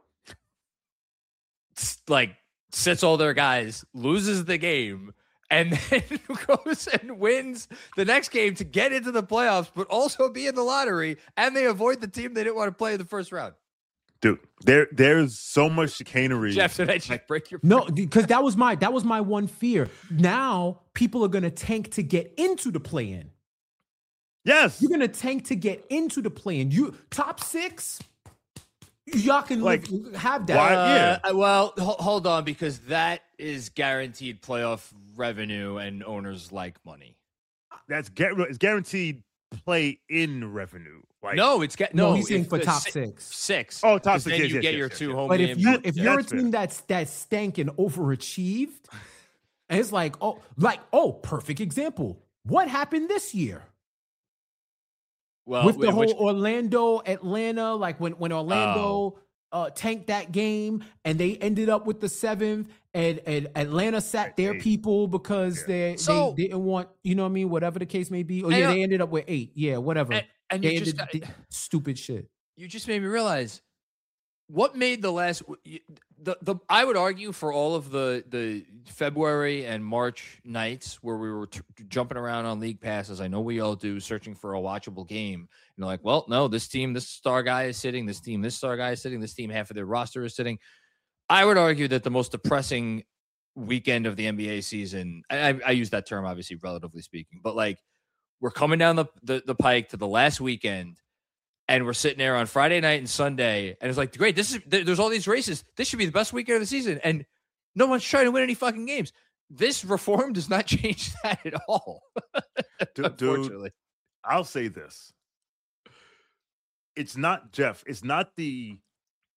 s- like sits all their guys, loses the game, and then goes and wins the next game to get into the playoffs, but also be in the lottery, and they avoid the team they didn't want to play in the first round. Dude, there there's so much chicanery. Jeff, did I just break your No, because that was my that was my one fear. Now people are going to tank to get into the play-in. Yes. You're going to tank to get into the play-in. You top six. Y'all can Like, live, have that. why- Uh, yeah. Well, ho- hold on, because that is guaranteed playoff revenue, and owners like money. That's gar- it's guaranteed play in revenue. Like No, it's get no, no. he's saying if for the top si- six. Six. Oh, top 'cause six, Then yes, you yes, get yes, your yes, two yes. home But if games. you That- if you're a that's fair. team that's that's stank and overachieved, and it's like oh like oh perfect example. What happened this year well, with the whi- whole which- Orlando Atlanta like when when Orlando uh, tanked that game and they ended up with the seventh and and Atlanta sat their Eight. people because Yeah. they So- they didn't want you know what I mean whatever the case may be. Oh I yeah, know- they ended up with eight. Yeah, whatever. and, and they you just ended got, did stupid shit. you just made me realize what made the last the, the I would argue for all of the the February and March nights where we were t- jumping around on league passes. I know we all do, searching for a watchable game. And like, well, no, this team, this star guy is sitting. This team, this star guy is sitting. This team, half of their roster is sitting. I would argue that the most depressing weekend of the N B A season. I, I use that term obviously, relatively speaking, but like we're coming down the, the the pike to the last weekend. And we're sitting there on Friday night and Sunday, and it's like, great, this is there- there's all these races. This should be the best weekend of the season, and no one's trying to win any fucking games. This reform does not change that at all. Dude, dude, Unfortunately, I'll say this. It's not Jeff. It's not the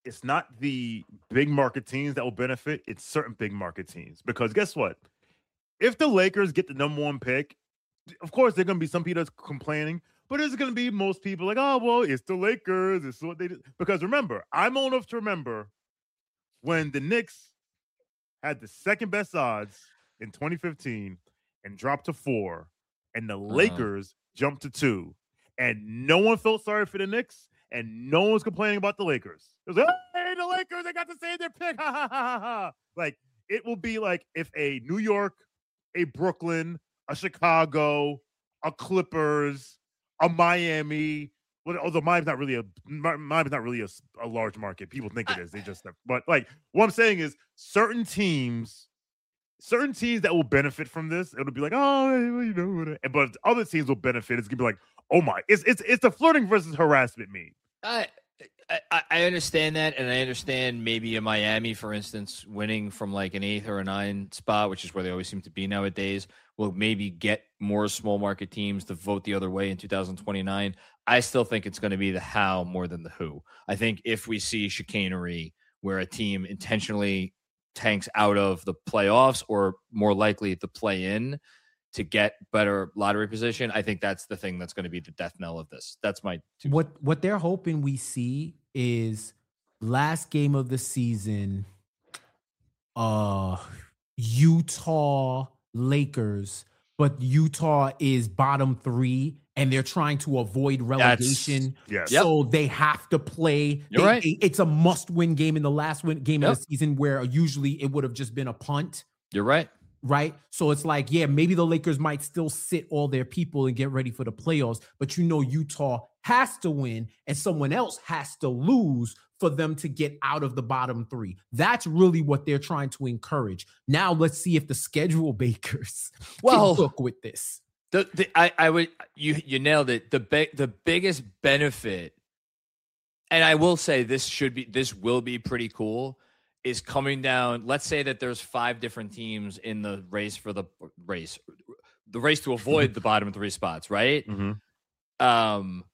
it's not the big market teams that will benefit. It's certain big market teams. Because guess what? If the Lakers get the number one pick, of course, there are going to be some people that's complaining, but there's going to be most people like, oh, well, it's the Lakers. It's what they did. Because remember, I'm old enough to remember when the Knicks had the second best odds in twenty fifteen and dropped to four, and the uh-huh. Lakers jumped to two, and no one felt sorry for the Knicks, and no one was complaining about the Lakers. It was like, hey, the Lakers, they got to save their pick. Ha, ha, ha, ha. Like, it will be like if a New York, a Brooklyn, a Chicago, a Clippers, a Miami. Well, although Miami's not really a Miami's not really a, a large market. People think it is. They just but like what I'm saying is certain teams, certain teams that will benefit from this. It'll be like, oh, you know, but other teams will benefit. It's gonna be like, oh my, it's it's it's the flirting versus harassment meme. I I, I understand that, and I understand maybe in Miami, for instance, winning from like an eighth or a nine spot, which is where they always seem to be nowadays, will maybe get more small market teams to vote the other way in two thousand twenty-nine. I still think it's going to be the how more than the who. I think if we see chicanery where a team intentionally tanks out of the playoffs or more likely to play in to get better lottery position, I think that's the thing that's going to be the death knell of this. That's my two what cents. What they're hoping we see is last game of the season, uh, Utah Lakers, but Utah is bottom three, and they're trying to avoid relegation. Yes. So yep. they have to play. You're they, right. They, it's a must-win game in the last win, game yep. of the season where usually it would have just been a punt. You're right. Right. So it's like, yeah, maybe the Lakers might still sit all their people and get ready for the playoffs, but you know, Utah has to win and someone else has to lose for them to get out of the bottom three. That's really what they're trying to encourage. Now let's see if the schedule bakers well, can cook with this. The, the I, I would you you nailed it. The big the biggest benefit, and I will say this should be this will be pretty cool, is coming down. Let's say that there's five different teams in the race for the race, the race to avoid the bottom three spots, right? Mm-hmm. Um,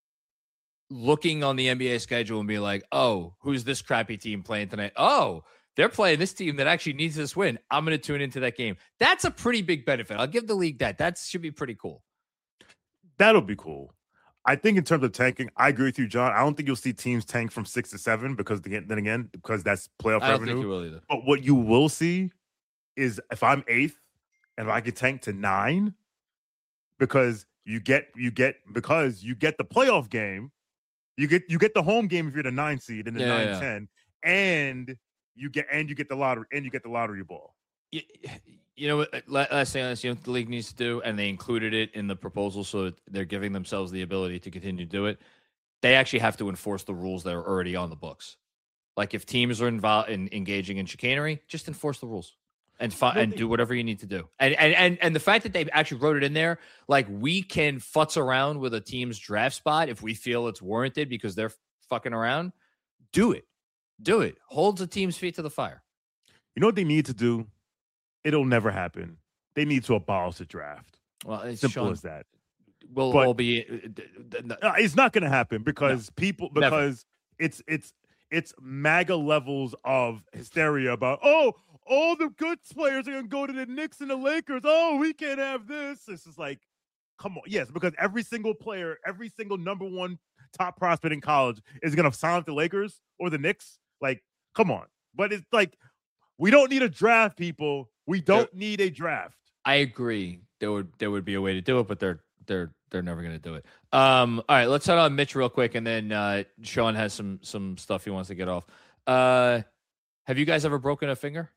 looking on the N B A schedule and be like, oh, who's this crappy team playing tonight? Oh, they're playing this team that actually needs this win. I'm going to tune into that game. That's a pretty big benefit. I'll give the league that. That should be pretty cool. That'll be cool. I think in terms of tanking, I agree with you, John. I don't think you'll see teams tank from six to seven because then again, because that's playoff I don't revenue. think you will either. But what you will see is if I'm eighth and if I could tank to nine, because you get you get because you get the playoff game, you get you get the home game if you're the nine seed and the yeah, nine yeah. ten, and you get and you get the lottery and you get the lottery ball. You, you know what? Last thing on this, you know what the league needs to do, and they included it in the proposal, so they're giving themselves the ability to continue to do it. They actually have to enforce the rules that are already on the books. Like if teams are involved in engaging in chicanery, just enforce the rules and fi- and do whatever you need to do. And and and and the fact that they actually wrote it in there, like we can futz around with a team's draft spot if we feel it's warranted because they're fucking around. Do it, do it. Hold the team's feet to the fire. You know what they need to do? It'll never happen. They need to abolish the draft. Well, it's simple Sean, as that. We'll but all be. Uh, it's not going to happen because no, people because never. it's it's it's MAGA levels of hysteria about oh all the good players are going to go to the Knicks and the Lakers. Oh, we can't have this. It's just like, come on, yes, because every single player, every single number one top prospect in college is going to sign with the Lakers or the Knicks. Like, come on, but it's like we don't need a draft, people. We don't there, need a draft. I agree. There would there would be a way to do it, but they're they're they're never going to do it. Um, all right, let's head on Mitch real quick, and then uh, Sean has some some stuff he wants to get off. Uh, have you guys ever broken a finger?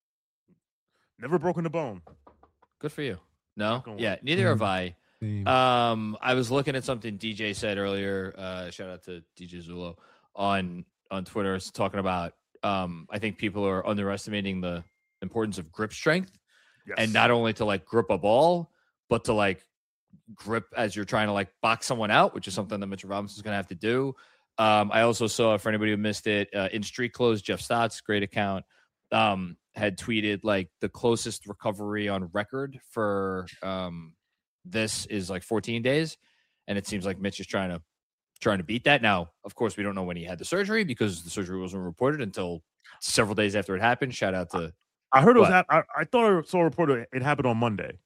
Never broken a bone. Good for you. No, yeah, neither have I. Um, I was looking at something D J said earlier. Uh, shout out to D J Zulo on on Twitter, talking about. Um, I think people are underestimating the importance of grip strength, yes. And not only to like grip a ball, but to like grip as you're trying to like box someone out, which is something that Mitchell Robinson's going to have to do. Um, I also saw, for anybody who missed it, uh, in Street Clothes, Jeff Stotts, great account, um, had tweeted like the closest recovery on record for um, this is like fourteen days, and it seems like Mitch is trying to trying to beat that. Now, of course, we don't know when he had the surgery because the surgery wasn't reported until several days after it happened. Shout out to I heard it was. what? I, I thought I saw a report it, it happened on Monday.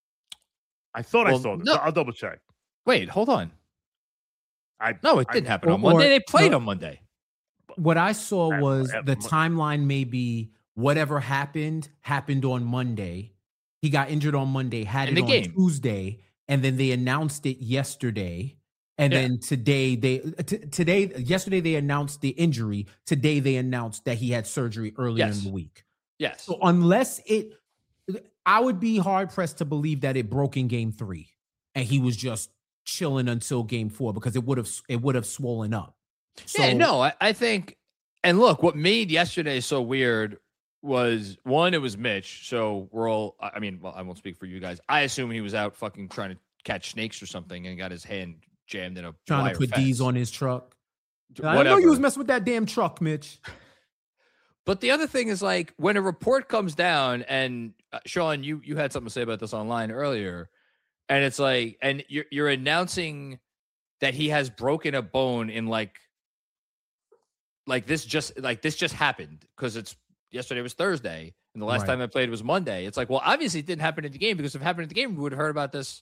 I thought Well, I saw this. no. I'll double check. Wait, hold on. I No, it I- didn't happen or- on Monday. or- They played no. on Monday. What I saw At- was at the Mon- timeline may be whatever happened happened on Monday. He got injured on Monday, had In it the on game. Tuesday, and then they announced it yesterday. And Yeah. then today they t- today yesterday they announced the injury. Today they announced that he had surgery earlier Yes. in the week. Yes. So unless it, I would be hard pressed to believe that it broke in game three and he was just chilling until game four because it would have it would have swollen up. So, yeah, no, I, I think, and look, what made yesterday so weird was one, it was Mitch. So we're all, I I mean, well, I won't speak for you guys. I assume he was out fucking trying to catch snakes or something and got his hand jammed in a trying wire to put fence. D's on his truck. I Whatever. know you was messing with that damn truck, Mitch. But the other thing is, like, when a report comes down, and uh, Sean, you you had something to say about this online earlier, and it's like, and you're you're announcing that he has broken a bone in like, like this just like this just happened because it's yesterday was Thursday, and the last Right. time I played was Monday. It's like, well, obviously it didn't happen in the game because if it happened in the game, we would have heard about this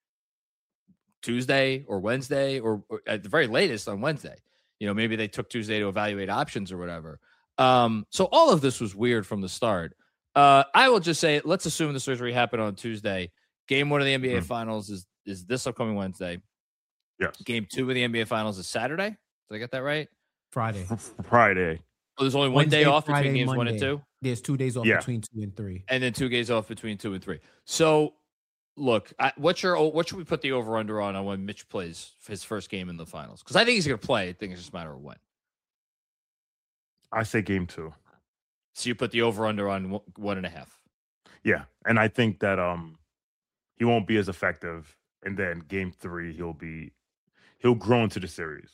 Tuesday or Wednesday, or, or at the very latest on Wednesday. You know, maybe they took Tuesday to evaluate options or whatever. Um, so all of this was weird from the start. Uh, I will just say, let's assume the surgery happened on Tuesday. Game one of the N B A Mhm. Finals is is this upcoming Wednesday. Yes. Game two of the N B A Finals is Saturday. Did I get that right? Friday. F- Friday. Oh, there's only one Wednesday, day off Friday, between games one and Monday. two, There's two days off Yeah. between two and three. and then two days off between two and three. So, look, I, what's your what should we put the over under on on when Mitch plays his first game in the finals? Because I think he's going to play. I think it's just a matter of when. I say game two. So you put the over under on one- one and a half. Yeah, and I think that um he won't be as effective, and then game three he'll be he'll grow into the series.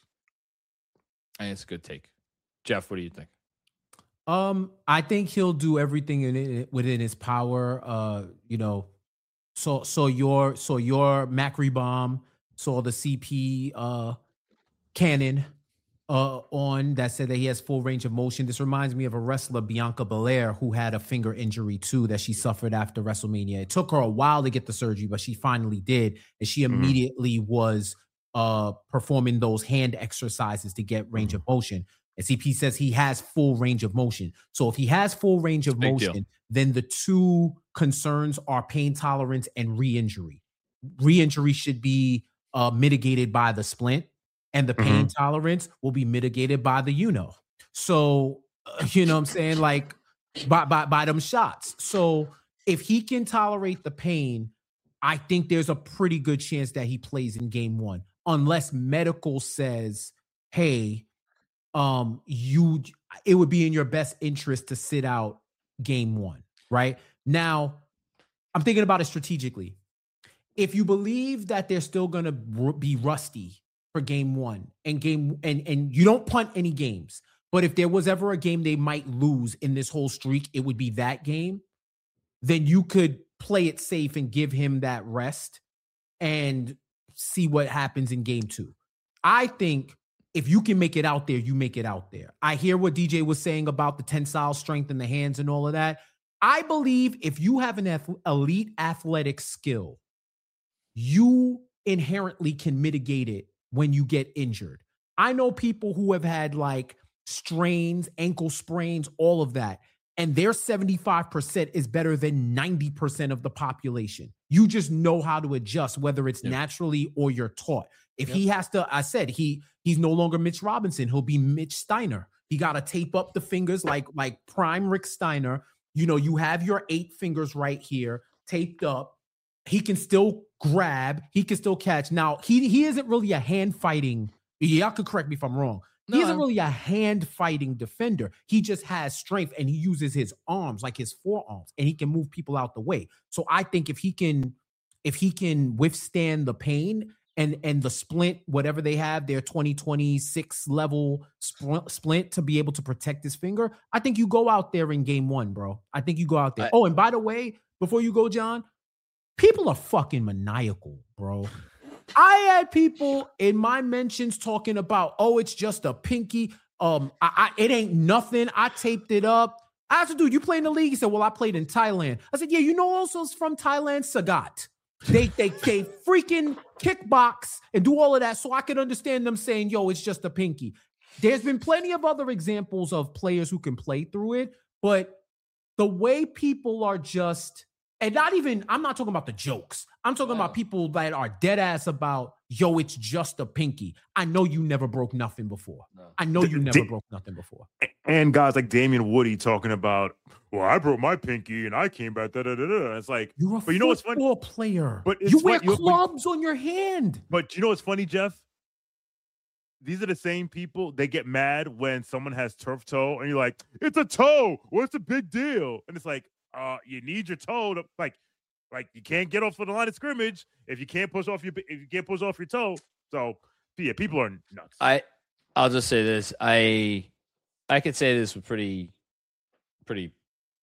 I think it's a good take. Jeff, what do you think? Um, I think he'll do everything in it within his power. Uh, you know, so so your so your Macri bomb saw the C P uh cannon uh on that said that he has full range of motion. This reminds me of a wrestler, Bianca Belair, who had a finger injury too that she suffered after WrestleMania. It took her a while to get the surgery, but she finally did, and she Mhm. immediately was uh performing those hand exercises to get range of motion. And C P says he has full range of motion. So if he has full range of Big deal. motion, then the two concerns are pain tolerance and re-injury. Re-injury should be uh, mitigated by the splint, and the pain tolerance will be mitigated by the you know. So uh, you know what I'm saying, like by by by them shots. So if he can tolerate the pain, I think there's a pretty good chance that he plays in game one, unless medical says, hey, um, you it would be in your best interest to sit out game one, right? Now, I'm thinking about it strategically. If you believe that they're still going to be rusty for game one and game and and you don't punt any games, but if there was ever a game they might lose in this whole streak, it would be that game, then you could play it safe and give him that rest and see what happens in game two. I think if you can make it out there, you make it out there. I hear what D J was saying about the tensile strength in the hands and all of that. I believe if you have an ath- elite athletic skill, you inherently can mitigate it when you get injured. I know people who have had like strains, ankle sprains, all of that, and their seventy-five percent is better than ninety percent of the population. You just know how to adjust, whether it's Yep. naturally or you're taught. If Yep. he has to, I said, he he's no longer Mitch Robinson. He'll be Mitch Steiner. He got to tape up the fingers like like prime Rick Steiner. You know, you have your eight fingers right here taped up. He can still grab. He can still catch. Now, he he isn't really a hand fighting. Y'all could correct me if I'm wrong. He No, isn't I'm- really a hand fighting defender. He just has strength and he uses his arms, like his forearms, and he can move people out the way. So I think if he can, if he can withstand the pain and and the splint, whatever they have, their twenty twenty-six level splint, splint to be able to protect his finger, I think you go out there in game one, bro. I think you go out there. I- oh, and by the way, before you go, John, people are fucking maniacal, bro. I had people in my mentions talking about, oh, it's just a pinky. Um, I, I it ain't nothing. I taped it up. I said, dude, you play in the league? He said, well, I played in Thailand. I said, yeah, you know also from Thailand, Sagat. They they they freaking kickbox and do all of that, so I could understand them saying, yo, it's just a pinky. There's been plenty of other examples of players who can play through it, but the way people are just, and not even, I'm not talking about the jokes. I'm talking wow. about people that are dead ass about, yo, it's just a pinky. I know you never broke nothing before. No. I know you never D- broke nothing before. And guys like Damian Woody talking about, well, I broke my pinky and I came back. Da, da, da, da. It's like, you're a but you know what's funny? Football player. But you wear funny. clubs on your hand. But you know what's funny, Jeff? These are the same people. They get mad when someone has turf toe, and you're like, "It's a toe. What's the big deal?" And it's like, "Uh, you need your toe to like, like you can't get off of the line of scrimmage if you can't push off your if you can't push off your toe." So, yeah, people are nuts. I, I'll just say this. I, I could say this with pretty, pretty,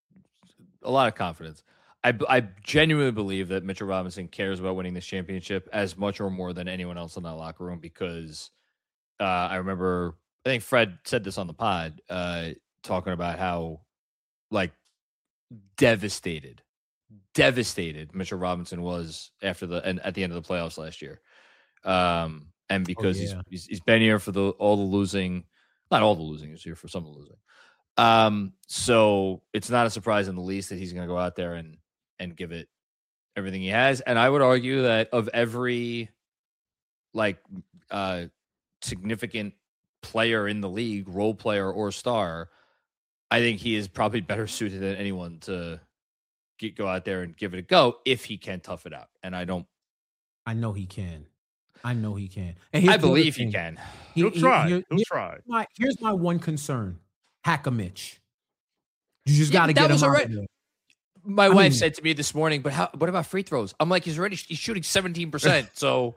a lot of confidence. I, I genuinely believe that Mitchell Robinson cares about winning this championship as much or more than anyone else in that locker room because. Uh, I remember, I think Fred said this on the pod, uh, talking about how, like, devastated, devastated Mitchell Robinson was after the and at the end of the playoffs last year, um, and because oh, yeah. he's, he's he's been here for the all the losing, not all the losing, he's here for some of the losing. Um, so it's not a surprise in the least that he's going to go out there and and give it everything he has. And I would argue that of every, like, uh. significant player in the league, role player or star, I think he is probably better suited than anyone to get, go out there and give it a go if he can tough it out. And I don't. I know he can. I know he can. And I believe he can. He, He'll try. He, He'll here, try. My, here's my one concern: Hack a Mitch. You just yeah, got to get him out of there. My I wife mean, said to me this morning, but how, what about free throws? I'm like, he's already he's shooting seventeen percent. So,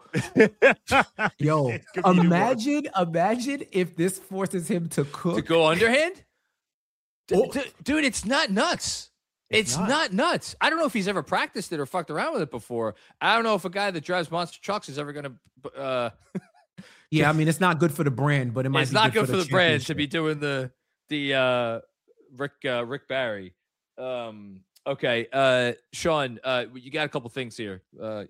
yo, imagine, imagine if this forces him to cook. To go underhand? Oh. D- dude, it's not nuts. It's, it's not. not nuts. I don't know if he's ever practiced it or fucked around with it before. I don't know if a guy that drives monster trucks is ever going to. Uh, yeah, I mean, it's not good for the brand, but it might it's be not good, good for the, the brand to be doing the, the uh, Rick, uh, Rick Barry. Um, Okay, uh, Sean, uh, you got a couple things here. Uh,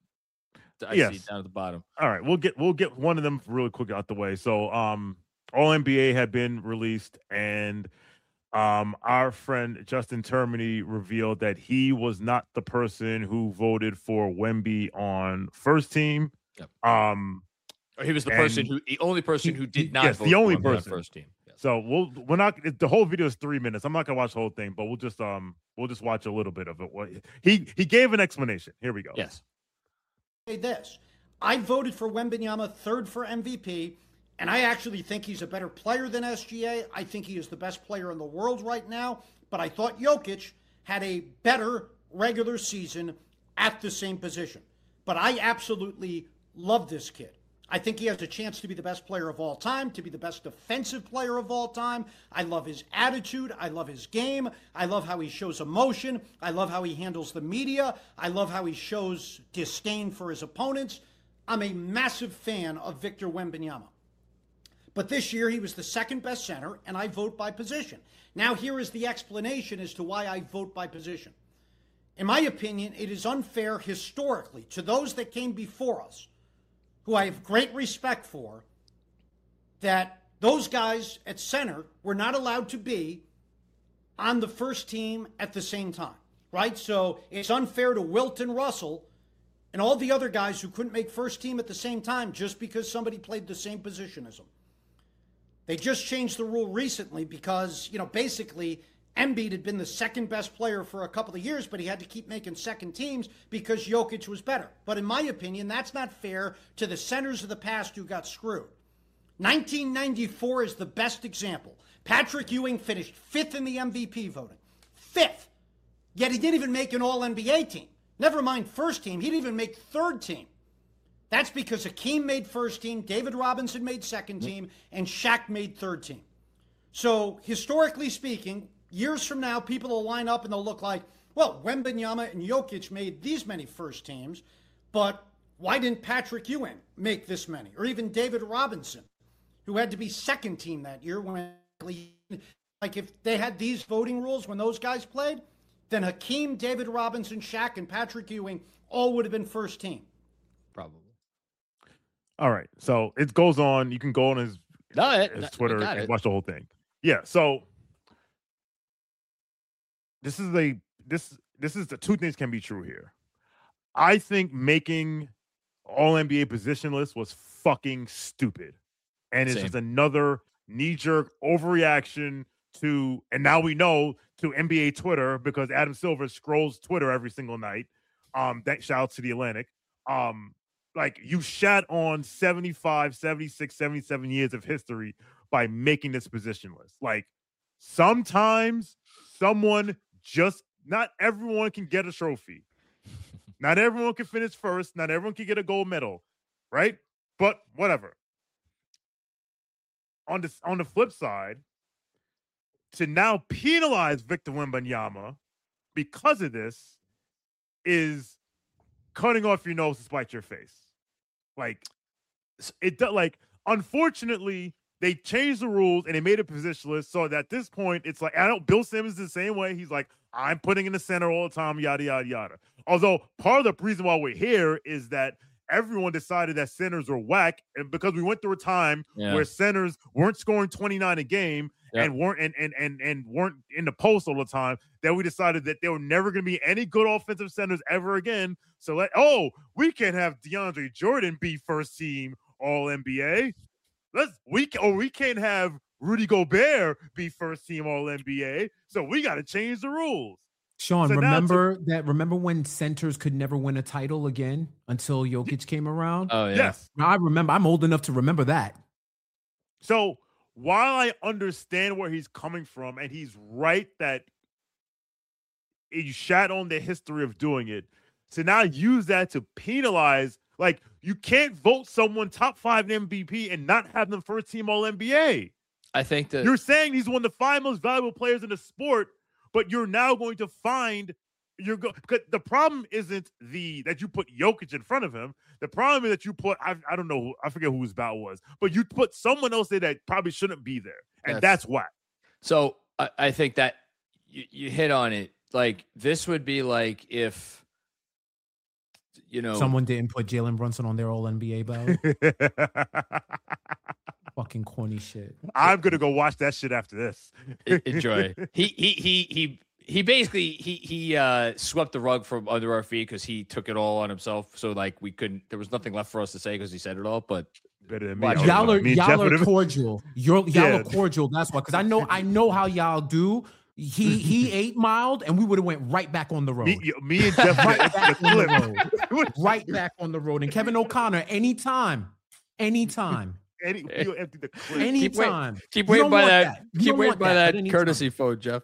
I yes. see down at the bottom. All right, we'll get we'll get one of them really quick out the way. So, um, All N B A had been released, and um, our friend Justin Termini revealed that he was not the person who voted for Wemby on first team. Yep. Um, he was the person who the only person who did not yes, vote the only for person on first team. So we'll we're not the whole video is three minutes. I'm not gonna watch the whole thing, but we'll just um we'll just watch a little bit of it. He he gave an explanation. Here we go. Yes. Say this: I voted for Wembanyama third for M V P, and I actually think he's a better player than S G A. I think he is the best player in the world right now. But I thought Jokic had a better regular season at the same position. But I absolutely love this kid. I think he has a chance to be the best player of all time, to be the best defensive player of all time. I love his attitude. I love his game. I love how he shows emotion. I love how he handles the media. I love how he shows disdain for his opponents. I'm a massive fan of Victor Wembanyama. But this year he was the second best center, and I vote by position. Now here is the explanation as to why I vote by position. In my opinion, it is unfair historically to those that came before us, who I have great respect for, that those guys at center were not allowed to be on the first team at the same time, right? So it's unfair to Wilt and Russell and all the other guys who couldn't make first team at the same time just because somebody played the same position as them. They just changed the rule recently because, you know, basically Embiid had been the second best player for a couple of years, but he had to keep making second teams because Jokic was better. But in my opinion, that's not fair to the centers of the past who got screwed. nineteen ninety-four is the best example. Patrick Ewing finished fifth in the M V P voting. Fifth. Yet he didn't even make an All N B A team. Never mind first team. He didn't even make third team. That's because Hakeem made first team, David Robinson made second team, and Shaq made third team. So historically speaking, years from now, people will line up and they'll look like, well, Wembanyama and Jokic made these many first teams, but Why didn't Patrick Ewing make this many? Or even David Robinson, who had to be second team that year when, like, if they had these voting rules when those guys played, then Hakeem, David Robinson, Shaq, and Patrick Ewing all would have been first team. Probably. All right. So it goes on. You can go on his, no, it, his no, Twitter and it. watch the whole thing. Yeah. So this is a this this is the two things can be true here. I think making all N B A positionless was fucking stupid. And it's Same. just another knee-jerk overreaction to, and now we know, to N B A Twitter, because Adam Silver scrolls Twitter every single night. Um, that shout out to the Atlantic. Um, like you shat on seventy-five, seventy-six, seventy-seven years of history by making this positionless. Like sometimes someone just, not everyone can get a trophy. Not everyone can finish first. Not everyone can get a gold medal, right? But whatever. On the, on the flip side, to now penalize Victor Wembanyama because of this is cutting off your nose to spite your face. Like, it like, unfortunately, they changed the rules and they made it positionless. So at this point, it's like, I don't, Bill Simmons is the same way. He's like, I'm putting in the center all the time, yada, yada, yada. Although part of the reason why we're here is that everyone decided that centers are whack, and because we went through a time Yeah. where centers weren't scoring twenty-nine a game Yep. and weren't and, and and and weren't in the post all the time, that we decided that there were never going to be any good offensive centers ever again. So let oh, we can't have DeAndre Jordan be first team All N B A. Let's we or we can't have Rudy Gobert be first team All N B A. So we got to change the rules. Sean, So now remember that? Remember when centers could never win a title again until Jokic came around? Oh yeah. Yes. I remember. I'm old enough to remember that. So while I understand where he's coming from, and he's right that you shat on the history of doing it, to now use that to penalize, like you can't vote someone top five in M V P and not have them first team All N B A. I think that You're saying he's one of the five most valuable players in the sport, but you're now going to find you're go because the problem isn't the that you put Jokic in front of him. The problem is that you put I, I don't know who, I forget who his bout was, but you put someone else there that probably shouldn't be there, and That's- that's, why. So I, I think that you, you hit on it. Like this would be like if you know Someone didn't put Jalen Brunson on their All N B A ballot. Fucking corny shit. I'm gonna go watch that shit after this. e- enjoy. He he he he he basically he he uh swept the rug from under our feet because he took it all on himself. So like we couldn't. There was nothing left for us to say because he said it all. But Better than me. Watch I it. don't Y'all know. are Me and Jeff y'all are would've- cordial. You're, y'all Yeah. are cordial. That's why. Because I know I know how y'all do. He he ate mild, and we would have went right back on the road. Me, me and Jeff Right went back the on the clip. road. Right back on the road. And Kevin O'Connor, anytime, anytime, Any, you empty the clip. anytime. keep You waiting don't by want that. You Keep don't waiting want by at that any courtesy time. phone, Jeff.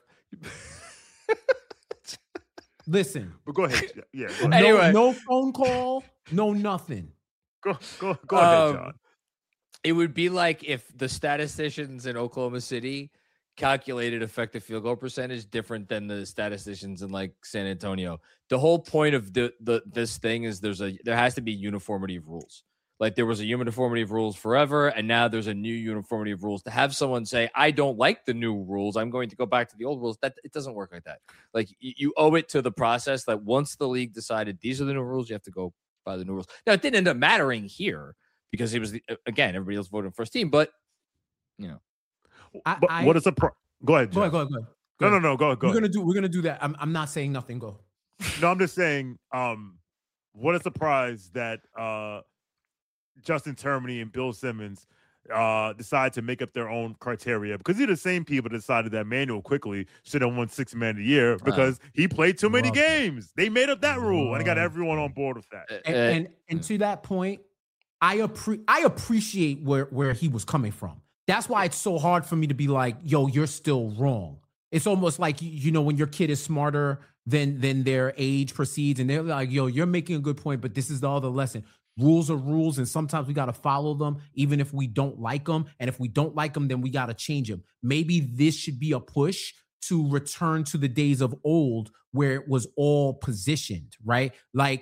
Listen, But go ahead. Yeah. Go ahead. no, Anyway. no phone call, no nothing. Go, go, go ahead, Um, John. It would be like if the statisticians in Oklahoma City calculated effective field goal percentage different than the statisticians in like San Antonio. The whole point of the, the this thing is there's a there has to be uniformity of rules. Like there was a uniformity of rules forever, and now there's a new uniformity of rules. To have someone say, I don't like the new rules, I'm going to go back to the old rules, that it doesn't work like that. Like you, you owe it to the process that once the league decided these are the new rules, you have to go by the new rules. Now it didn't end up mattering here because it was the, again, everybody else voted first team, but you know. I, But I, what is the pro- Go ahead, go Jeff. ahead, go ahead, go ahead. No, no, no. Go, go. We're ahead. gonna do. We're gonna do that. I'm. I'm not saying nothing. Go. No, I'm just saying. Um, what a surprise that uh, Justin Termini and Bill Simmons uh decided to make up their own criteria, because they're the same people that decided that Manuel Quickly should have won six man of the year because he played too many Love that. games. They made up that rule and got Love everyone on board with that. Uh, And, and and to that point, I appre- I appreciate where where he was coming from. That's why it's so hard for me to be like, yo, you're still wrong. It's almost like, you know, when your kid is smarter than than their age proceeds, and they're like, yo, you're making a good point, but this is the other lesson. Rules are rules, and sometimes we got to follow them, even if we don't like them. And if we don't like them, then we got to change them. Maybe this should be a push to return to the days of old where it was all positioned, right? Like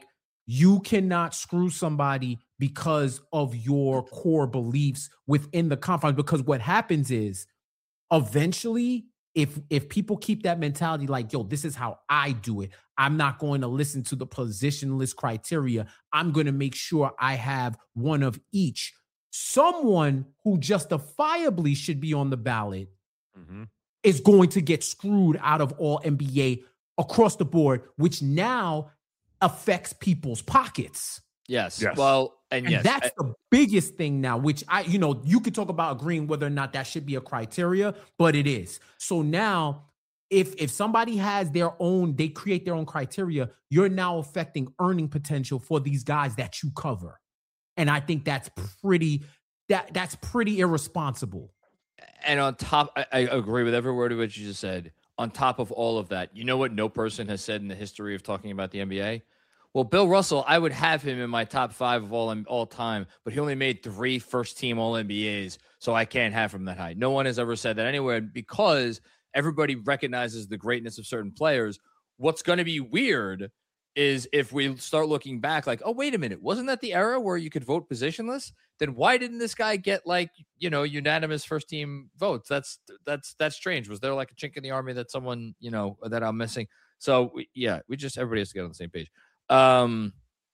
You cannot screw somebody because of your core beliefs within the confines. Because what happens is eventually, if if people keep that mentality like, yo, this is how I do it, I'm not going to listen to the positionless criteria. I'm going to make sure I have one of each. Someone who justifiably should be on the ballot mm-hmm. is going to get screwed out of all N B A across the board, which now affects people's pockets. Yes. yes. Well, and, and yes, that's I, the biggest thing now, which I, you know, you could talk about agreeing whether or not that should be a criteria, but it is. So now if, if somebody has their own, they create their own criteria, you're now affecting earning potential for these guys that you cover. And I think that's pretty, that that's pretty irresponsible. And on top, I, I agree with every word of what you just said. On top of all of that, you know what no person has said in the history of talking about the N B A? Well, Bill Russell, I would have him in my top five of all all time, but he only made three first-team All N B As, so I can't have him that high. No one has ever said that anywhere because everybody recognizes the greatness of certain players. What's going to be weird is if we start looking back like, oh, wait a minute, wasn't that the era where you could vote positionless? Then why didn't this guy get like, you know, unanimous first-team votes? That's that's that's strange. Was there like a chink in the army that someone, you know, that I'm missing? So, we, yeah, we just, everybody has to get on the same page. Um,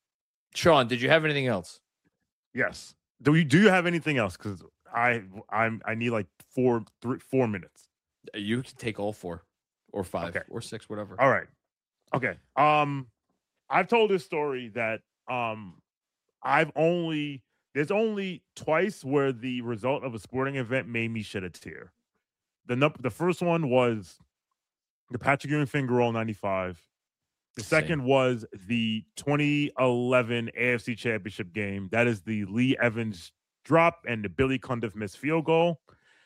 Sean, did you have anything else? Yes. Do you do you have anything else? Because I I'm I need like four three four minutes. You can take all four, or five, okay. or six, whatever. All right. Okay. Um, I've told this story that um, I've only there's only twice where the result of a sporting event made me shed a tear. The num- the first one was the Patrick Ewing finger roll ninety-five. The second Same. was the twenty eleven A F C Championship game. That is the Lee Evans drop and the Billy Cundiff missed field goal,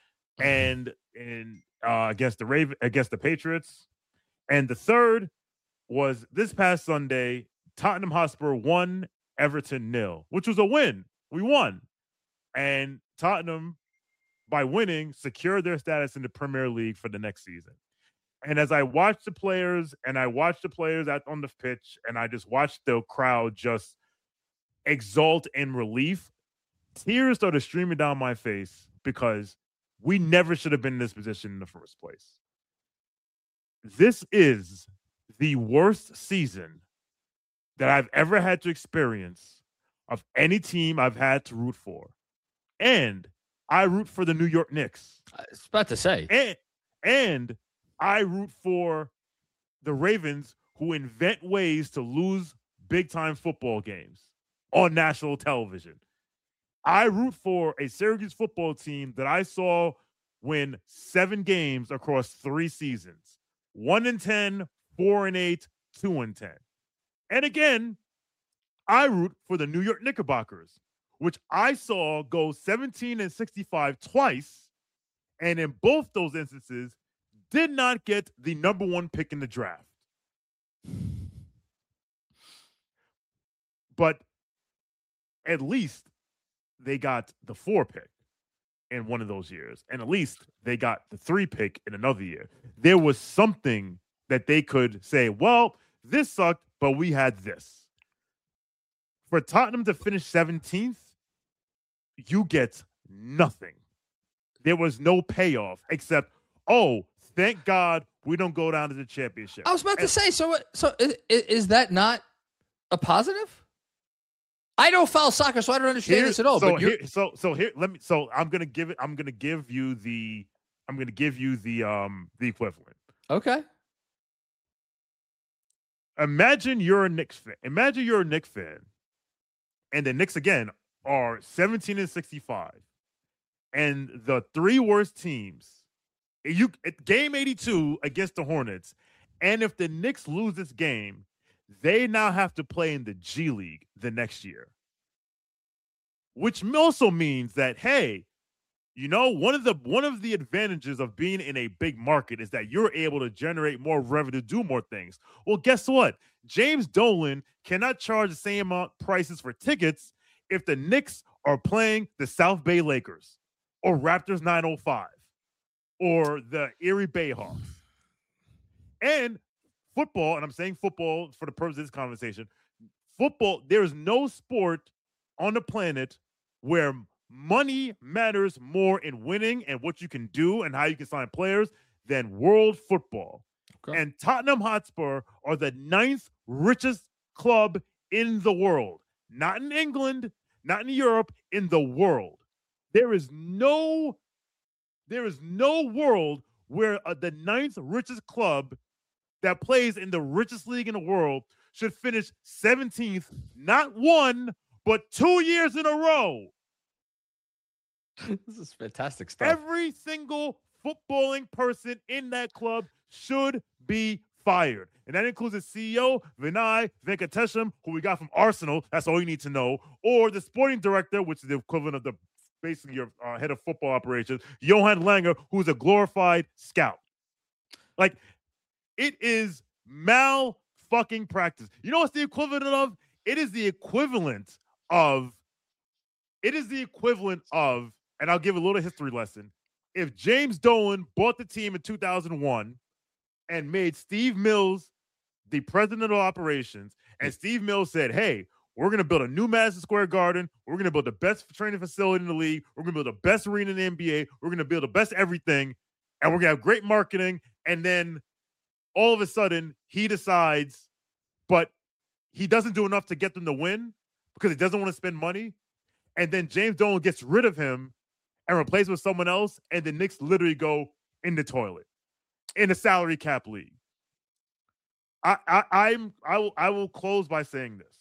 and in uh, against the Raven against the Patriots. And the third was this past Sunday. Tottenham Hotspur won, Everton nil, which was a win. We won, and Tottenham, by winning, secured their status in the Premier League for the next season. And as I watched the players and I watched the players out on the pitch and I just watched the crowd just exult in relief, tears started streaming down my face because we never should have been in this position in the first place. This is the worst season that I've ever had to experience of any team I've had to root for. And I root for the New York Knicks. I was about to say. And, and I root for the Ravens, who invent ways to lose big-time football games on national television. I root for a Syracuse football team that I saw win seven games across three seasons. One and ten, four and eight, two and ten. And again, I root for the New York Knickerbockers, which I saw go seventeen and sixty-five twice, and in both those instances, did not get the number one pick in the draft. But at least they got the four pick in one of those years. And at least they got the three pick in another year. There was something that they could say, well, this sucked, but we had this. For Tottenham to finish seventeenth, you get nothing. There was no payoff except, oh, thank God we don't go down to the championship. I was about and, to say, so so is, is that not a positive? I don't follow soccer, so I don't understand this at all. So but here, so so here, let me. So I'm gonna give it. I'm gonna give you the. I'm gonna give you the um the equivalent. Okay. Imagine you're a Knicks fan. Imagine you're a Knicks fan, and the Knicks again are seventeen and sixty-five, and the three worst teams. You game eighty-two against the Hornets, and if the Knicks lose this game, they now have to play in the G League the next year. Which also means that, hey, you know, one of the one of the advantages of being in a big market is that you're able to generate more revenue, do more things. Well, guess what? James Dolan cannot charge the same amount prices for tickets if the Knicks are playing the South Bay Lakers or Raptors nine oh five. Or the Erie Bayhawks. And football, and I'm saying football for the purpose of this conversation, football, there is no sport on the planet where money matters more in winning and what you can do and how you can sign players than world football. Okay. And Tottenham Hotspur are the ninth richest club in the world. Not in England, not in Europe, in the world. There is no, there is no world where uh, the ninth richest club that plays in the richest league in the world should finish seventeenth, not one, but two years in a row. This is fantastic stuff. Every single footballing person in that club should be fired. And that includes the C E O, Vinay Venkatesham, who we got from Arsenal. That's all you need to know. Or the sporting director, which is the equivalent of the basically your uh, head of football operations, Johan Langer, who's a glorified scout. Like, it is mal fucking practice. You know what's the equivalent of? It is the equivalent of, it is the equivalent of, and I'll give a little history lesson. If James Dolan bought the team in two thousand one and made Steve Mills the president of operations, and Steve Mills said, hey, we're going to build a new Madison Square Garden. We're going to build the best training facility in the league. We're going to build the best arena in the N B A. We're going to build the best everything. And we're going to have great marketing. And then all of a sudden, he decides, but he doesn't do enough to get them to win because he doesn't want to spend money. And then James Dolan gets rid of him and replaced with someone else. And the Knicks literally go in the toilet in a salary cap league. I, I, I'm, I will, I will close by saying this.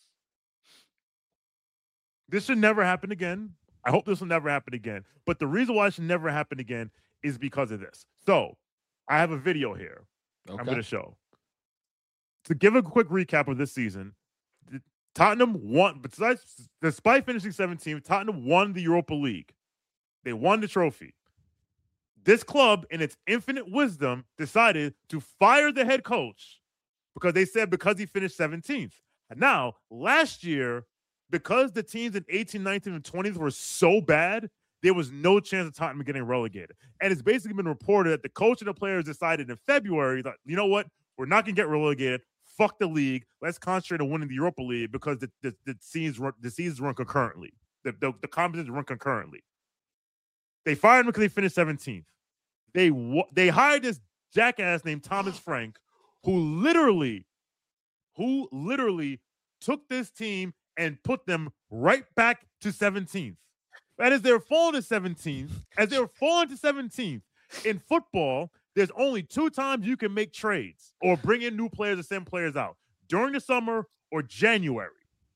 This should never happen again. I hope this will never happen again. But the reason why it should never happen again is because of this. So I have a video here okay. I'm going to show. To give a quick recap of this season, Tottenham won, besides, despite finishing seventeenth, Tottenham won the Europa League. They won the trophy. This club, in its infinite wisdom, decided to fire the head coach because they said because he finished seventeenth. And now, last year, because the teams in eighteen, nineteen, and twenties were so bad, there was no chance of Tottenham getting relegated. And it's basically been reported that the coach and the players decided in February that, you know what, we're not going to get relegated. Fuck the league. Let's concentrate on winning the Europa League because the the, the seasons run, the seasons run concurrently. The, the, the competitions run concurrently. They fired him because they finished seventeenth. They they hired this jackass named Thomas Frank, who literally, who literally took this team and put them right back to seventeenth. And as they're falling to seventeenth, as they're falling to seventeenth in football, there's only two times you can make trades or bring in new players or send players out: during the summer or January.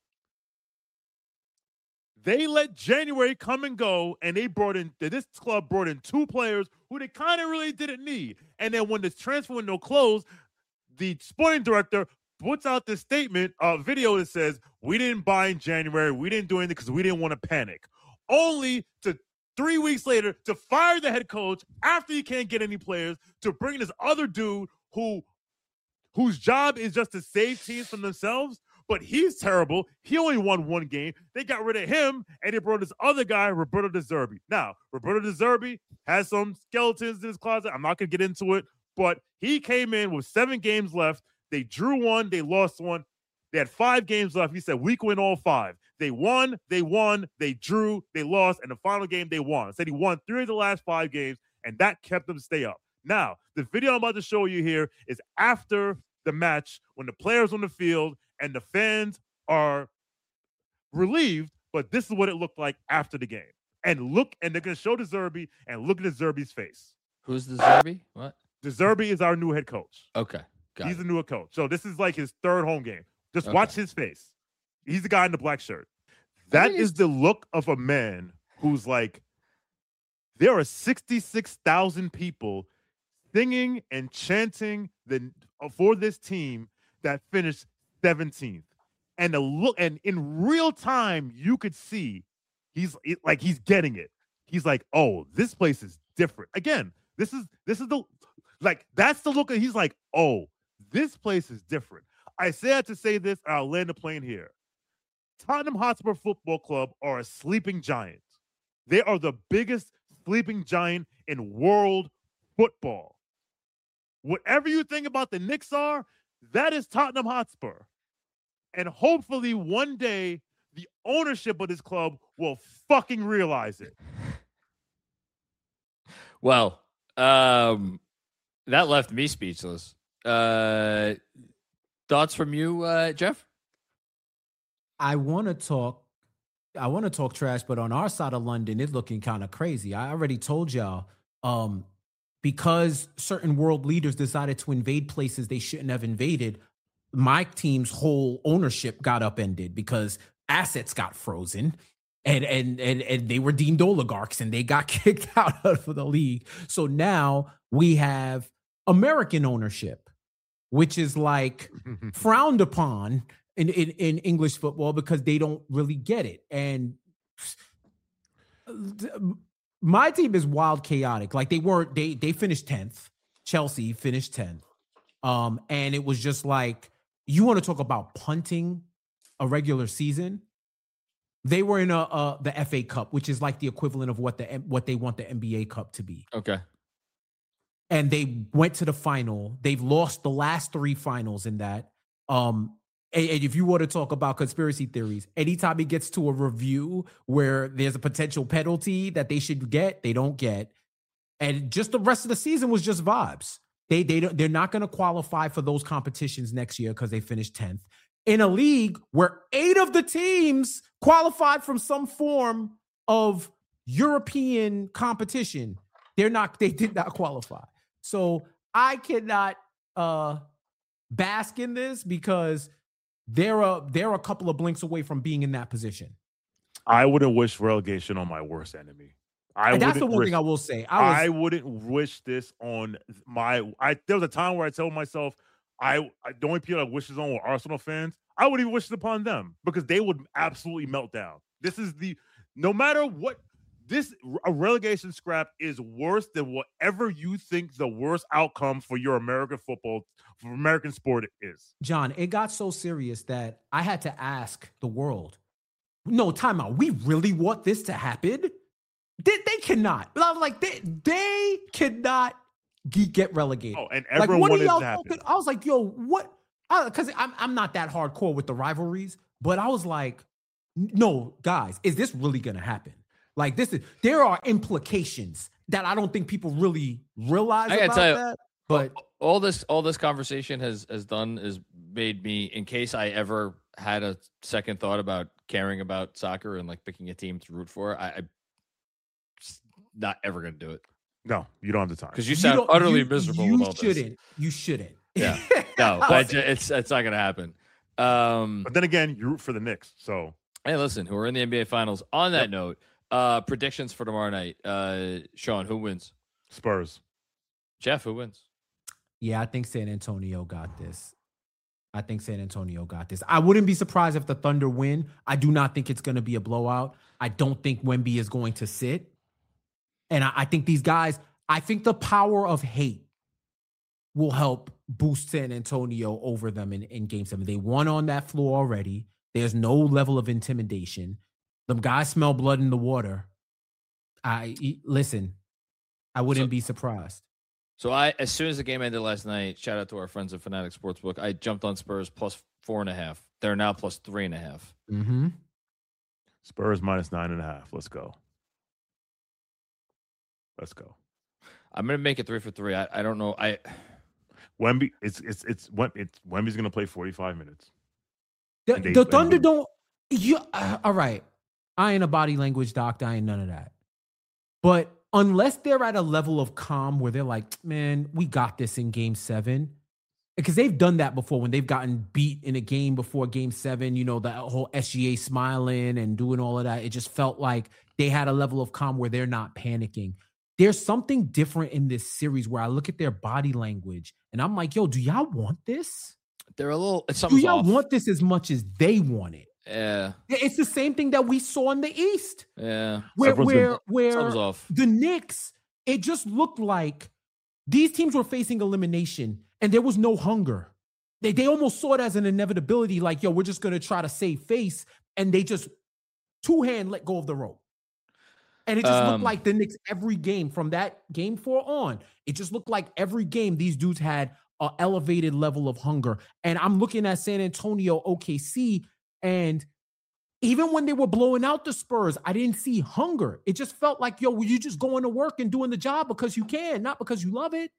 They let January come and go, and they brought in, this club brought in two players who they kind of really didn't need. And then when the transfer window closed, the sporting director puts out this statement, a uh, video that says, we didn't buy in January, we didn't do anything because we didn't want to panic. Only to three weeks later to fire the head coach after he can't get any players, to bring this other dude who whose job is just to save teams from themselves. But he's terrible. He only won one game. They got rid of him, and they brought this other guy, Roberto De Zerbi. Now, Roberto De Zerbi has some skeletons in his closet. I'm not going to get into it, but he came in with seven games left. They drew one. They lost one. They had five games left. He said, we can win all five. They won. They won. They drew. They lost. And the final game, they won. Said he won three of the last five games, and that kept them stay up. Now, the video I'm about to show you here is after the match when the players on the field and the fans are relieved, but this is what it looked like after the game. And look, and they're going to show De Zerbi, and look at De Zerbi's face. Who's De Zerbi? What? De Zerbi is our new head coach. Okay, got He's it. the new head coach. So this is like his third home game. Just Okay. watch his face. He's the guy in the black shirt. That is the look of a man who's like, there are sixty-six thousand people singing and chanting the, for this team that finished seventeenth. And the look, and in real time, you could see he's it, like he's getting it. He's like, oh, this place is different. Again, this is this is the like that's the look. Of, he's like, oh, this place is different. I say that to say this. I'll land the plane here. Tottenham Hotspur Football Club are a sleeping giant. They are the biggest sleeping giant in world football. Whatever you think about the Knicks are, that is Tottenham Hotspur. and hopefully one day the ownership of this club will fucking realize it. Well, um, that left me speechless. Uh, thoughts from you, uh, Jeff? I want to talk. I want to talk trash, but on our side of London, it's looking kind of crazy. I already told y'all, um, because certain world leaders decided to invade places they shouldn't have invaded, my team's whole ownership got upended because assets got frozen. And, and and and they were deemed oligarchs and they got kicked out of the league. So now we have American ownership, which is like frowned upon in, in, in English football because they don't really get it. And my team is wild chaotic. Like they weren't, they they finished tenth. Chelsea finished tenth. Um, and it was just like, you want to talk about punting a regular season? They were in a uh, the F A Cup, which is like the equivalent of what the what they want the N B A Cup to be. Okay. And they went to the final. They've lost the last three finals in that. Um, and, and if you want to talk about conspiracy theories, anytime it gets to a review where there's a potential penalty that they should get, they don't get. And just the rest of the season was just vibes. They they don't, they're not going to qualify for those competitions next year because they finished tenth. In a league where eight of the teams qualified from some form of European competition, they're not, they did not qualify. So I cannot uh, bask in this because they're a, they're a couple of blinks away from being in that position. I wouldn't wish relegation on my worst enemy. I and that's the one wish, thing I will say. I, was, I wouldn't wish this on my, I, there was a time where I told myself, I, I the only people I wish this on were Arsenal fans. I would even wish it upon them because they would absolutely melt down. This is the, no matter what, this a relegation scrap is worse than whatever you think the worst outcome for your American football, for American sport is. John, it got so serious that I had to ask the world, no, time out. We really want this to happen? They, they cannot. I was like, they, they cannot get relegated. Oh, and everyone like, wanted y'all to happen. I was like, yo, what? Because I'm, I'm not that hardcore with the rivalries, but I was like, no, guys, is this really going to happen? Like, this is, there are implications that I don't think people really realize I gotta about tell you, that. But all this, all this conversation has has done is made me, in case I ever had a second thought about caring about soccer and like picking a team to root for, I, I'm not ever going to do it. No, you don't have the time because you sound you utterly you, miserable. You with all shouldn't. This. You shouldn't. Yeah, no, but it's it's not going to happen. Um, but then again, you root for the Knicks, so hey, listen, who are in the N B A Finals? On that yep. note, uh, predictions for tomorrow night. Uh, Sean, who wins? Spurs. Jeff, who wins? Yeah, I think San Antonio got this. I think San Antonio got this. I wouldn't be surprised if the Thunder win. I do not think it's going to be a blowout. I don't think Wemby is going to sit. And I, I think these guys, I think the power of hate will help boost San Antonio over them in, in game seven. They won on that floor already. There's no level of intimidation. Them guys smell blood in the water. I listen, I wouldn't so, be surprised. So I, as soon as the game ended last night, shout out to our friends at Fanatic Sportsbook, I jumped on Spurs plus four and a half. They're now plus three and a half. Mm-hmm. Spurs minus nine and a half. Let's go. Let's go. I'm gonna make it three for three. I, I don't know. I Wemby. It's it's it's it's Wemby's gonna play forty-five minutes. The, they, the Thunder and, don't. You uh, all right? I ain't a body language doctor. I ain't none of that. But unless they're at a level of calm where they're like, man, we got this in game seven. Because they've done that before when they've gotten beat in a game before game seven, you know, the whole S G A smiling and doing all of that. It just felt like they had a level of calm where they're not panicking. There's something different in this series where I look at their body language and I'm like, yo, do y'all want this? They're a little, it's do y'all off. want this as much as they want it? Yeah. It's the same thing that we saw in the East. Yeah. Where, where, been, where off. the Knicks, it just looked like these teams were facing elimination and there was no hunger. They, they almost saw it as an inevitability, like, yo, we're just going to try to save face. And they just two-hand let go of the rope. And it just um, looked like the Knicks every game from that game four on. It just looked like every game these dudes had an elevated level of hunger. And I'm looking at San Antonio, O K C, and even when they were blowing out the Spurs, I didn't see hunger. It just felt like, yo, you just going to work and doing the job because you can, not because you love it.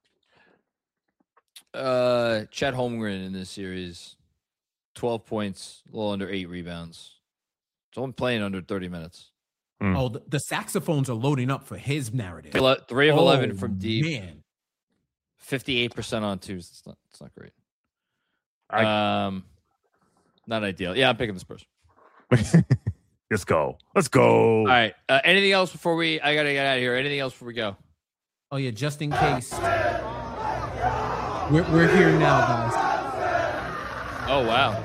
Uh, Chet Holmgren in this series, twelve points, a little under eight rebounds. It's only playing under thirty minutes. Mm. Oh, the, the saxophones are loading up for his narrative. Three of oh, eleven from deep. Man. fifty-eight percent on twos. It's not, it's not great. I, um, not ideal. Yeah, I'm picking the Spurs. Let's go. Let's go. All right. Uh, anything else before we, I got to get out of here. Anything else before we go? Oh, yeah, just in case. We're, we're here now, guys. Oh, wow.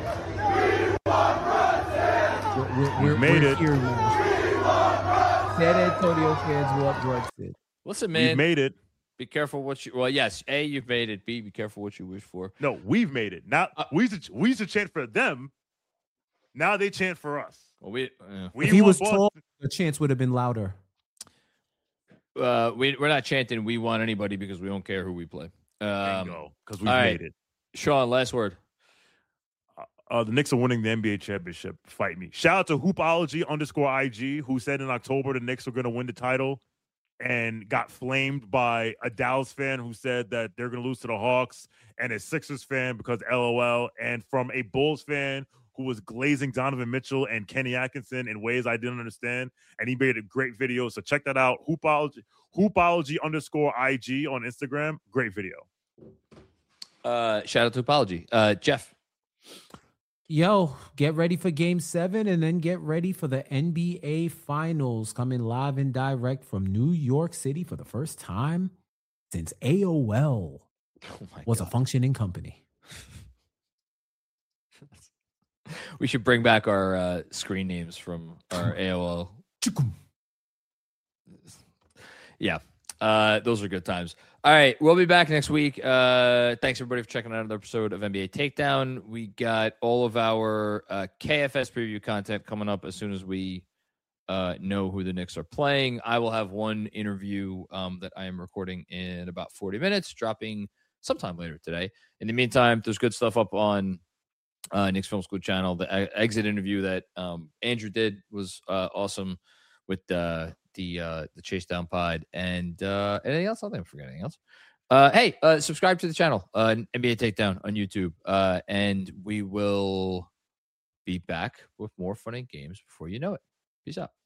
We're, we're, we're, made we're it. Here now. San Antonio fans, what George said. Listen, man. We've made it. Be careful what you, well, yes. A, you've made it. B, be careful what you wish for. No, we've made it. Now, uh, we, used to, we used to chant for them. Now they chant for us. Well, we, uh, we if he was tall, the chance would have been louder. Uh, we, we're not chanting we want anybody because we don't care who we play. Um, Bingo, because we've made right. it. Sean, last word. Uh, uh, the Knicks are winning the N B A championship. Fight me. Shout out to Hoopology underscore I G, who said in October the Knicks were going to win the title and got flamed by a Dallas fan who said that they're going to lose to the Hawks, and a Sixers fan because L O L, and from a Bulls fan who was glazing Donovan Mitchell and Kenny Atkinson in ways I didn't understand. And he made a great video. So check that out. Hoopology, Hoopology underscore I G on Instagram. Great video. Uh, shout out to Hoopology. Uh, Jeff. Yo, get ready for game seven and then get ready for the N B A finals coming live and direct from New York City for the first time since A O L oh my was God. a functioning company. We should bring back our uh, screen names from our A O L. Yeah, uh, those are good times. All right, we'll be back next week. Uh, thanks, everybody, for checking out another episode of N B A Takedown. We got all of our uh, K F S preview content coming up as soon as we uh, know who the Knicks are playing. I will have one interview um, that I am recording in about forty minutes, dropping sometime later today. In the meantime, there's good stuff up on Uh, Knicks Film School channel. The uh, exit interview that um, Andrew did was uh, awesome with uh, the uh, the Chase Down Pod. And uh, anything else? I don't think I'm forgetting anything else. Uh, hey, uh, subscribe to the channel, uh, N B A Takedown on YouTube. Uh, and we will be back with more fun and games before you know it. Peace out.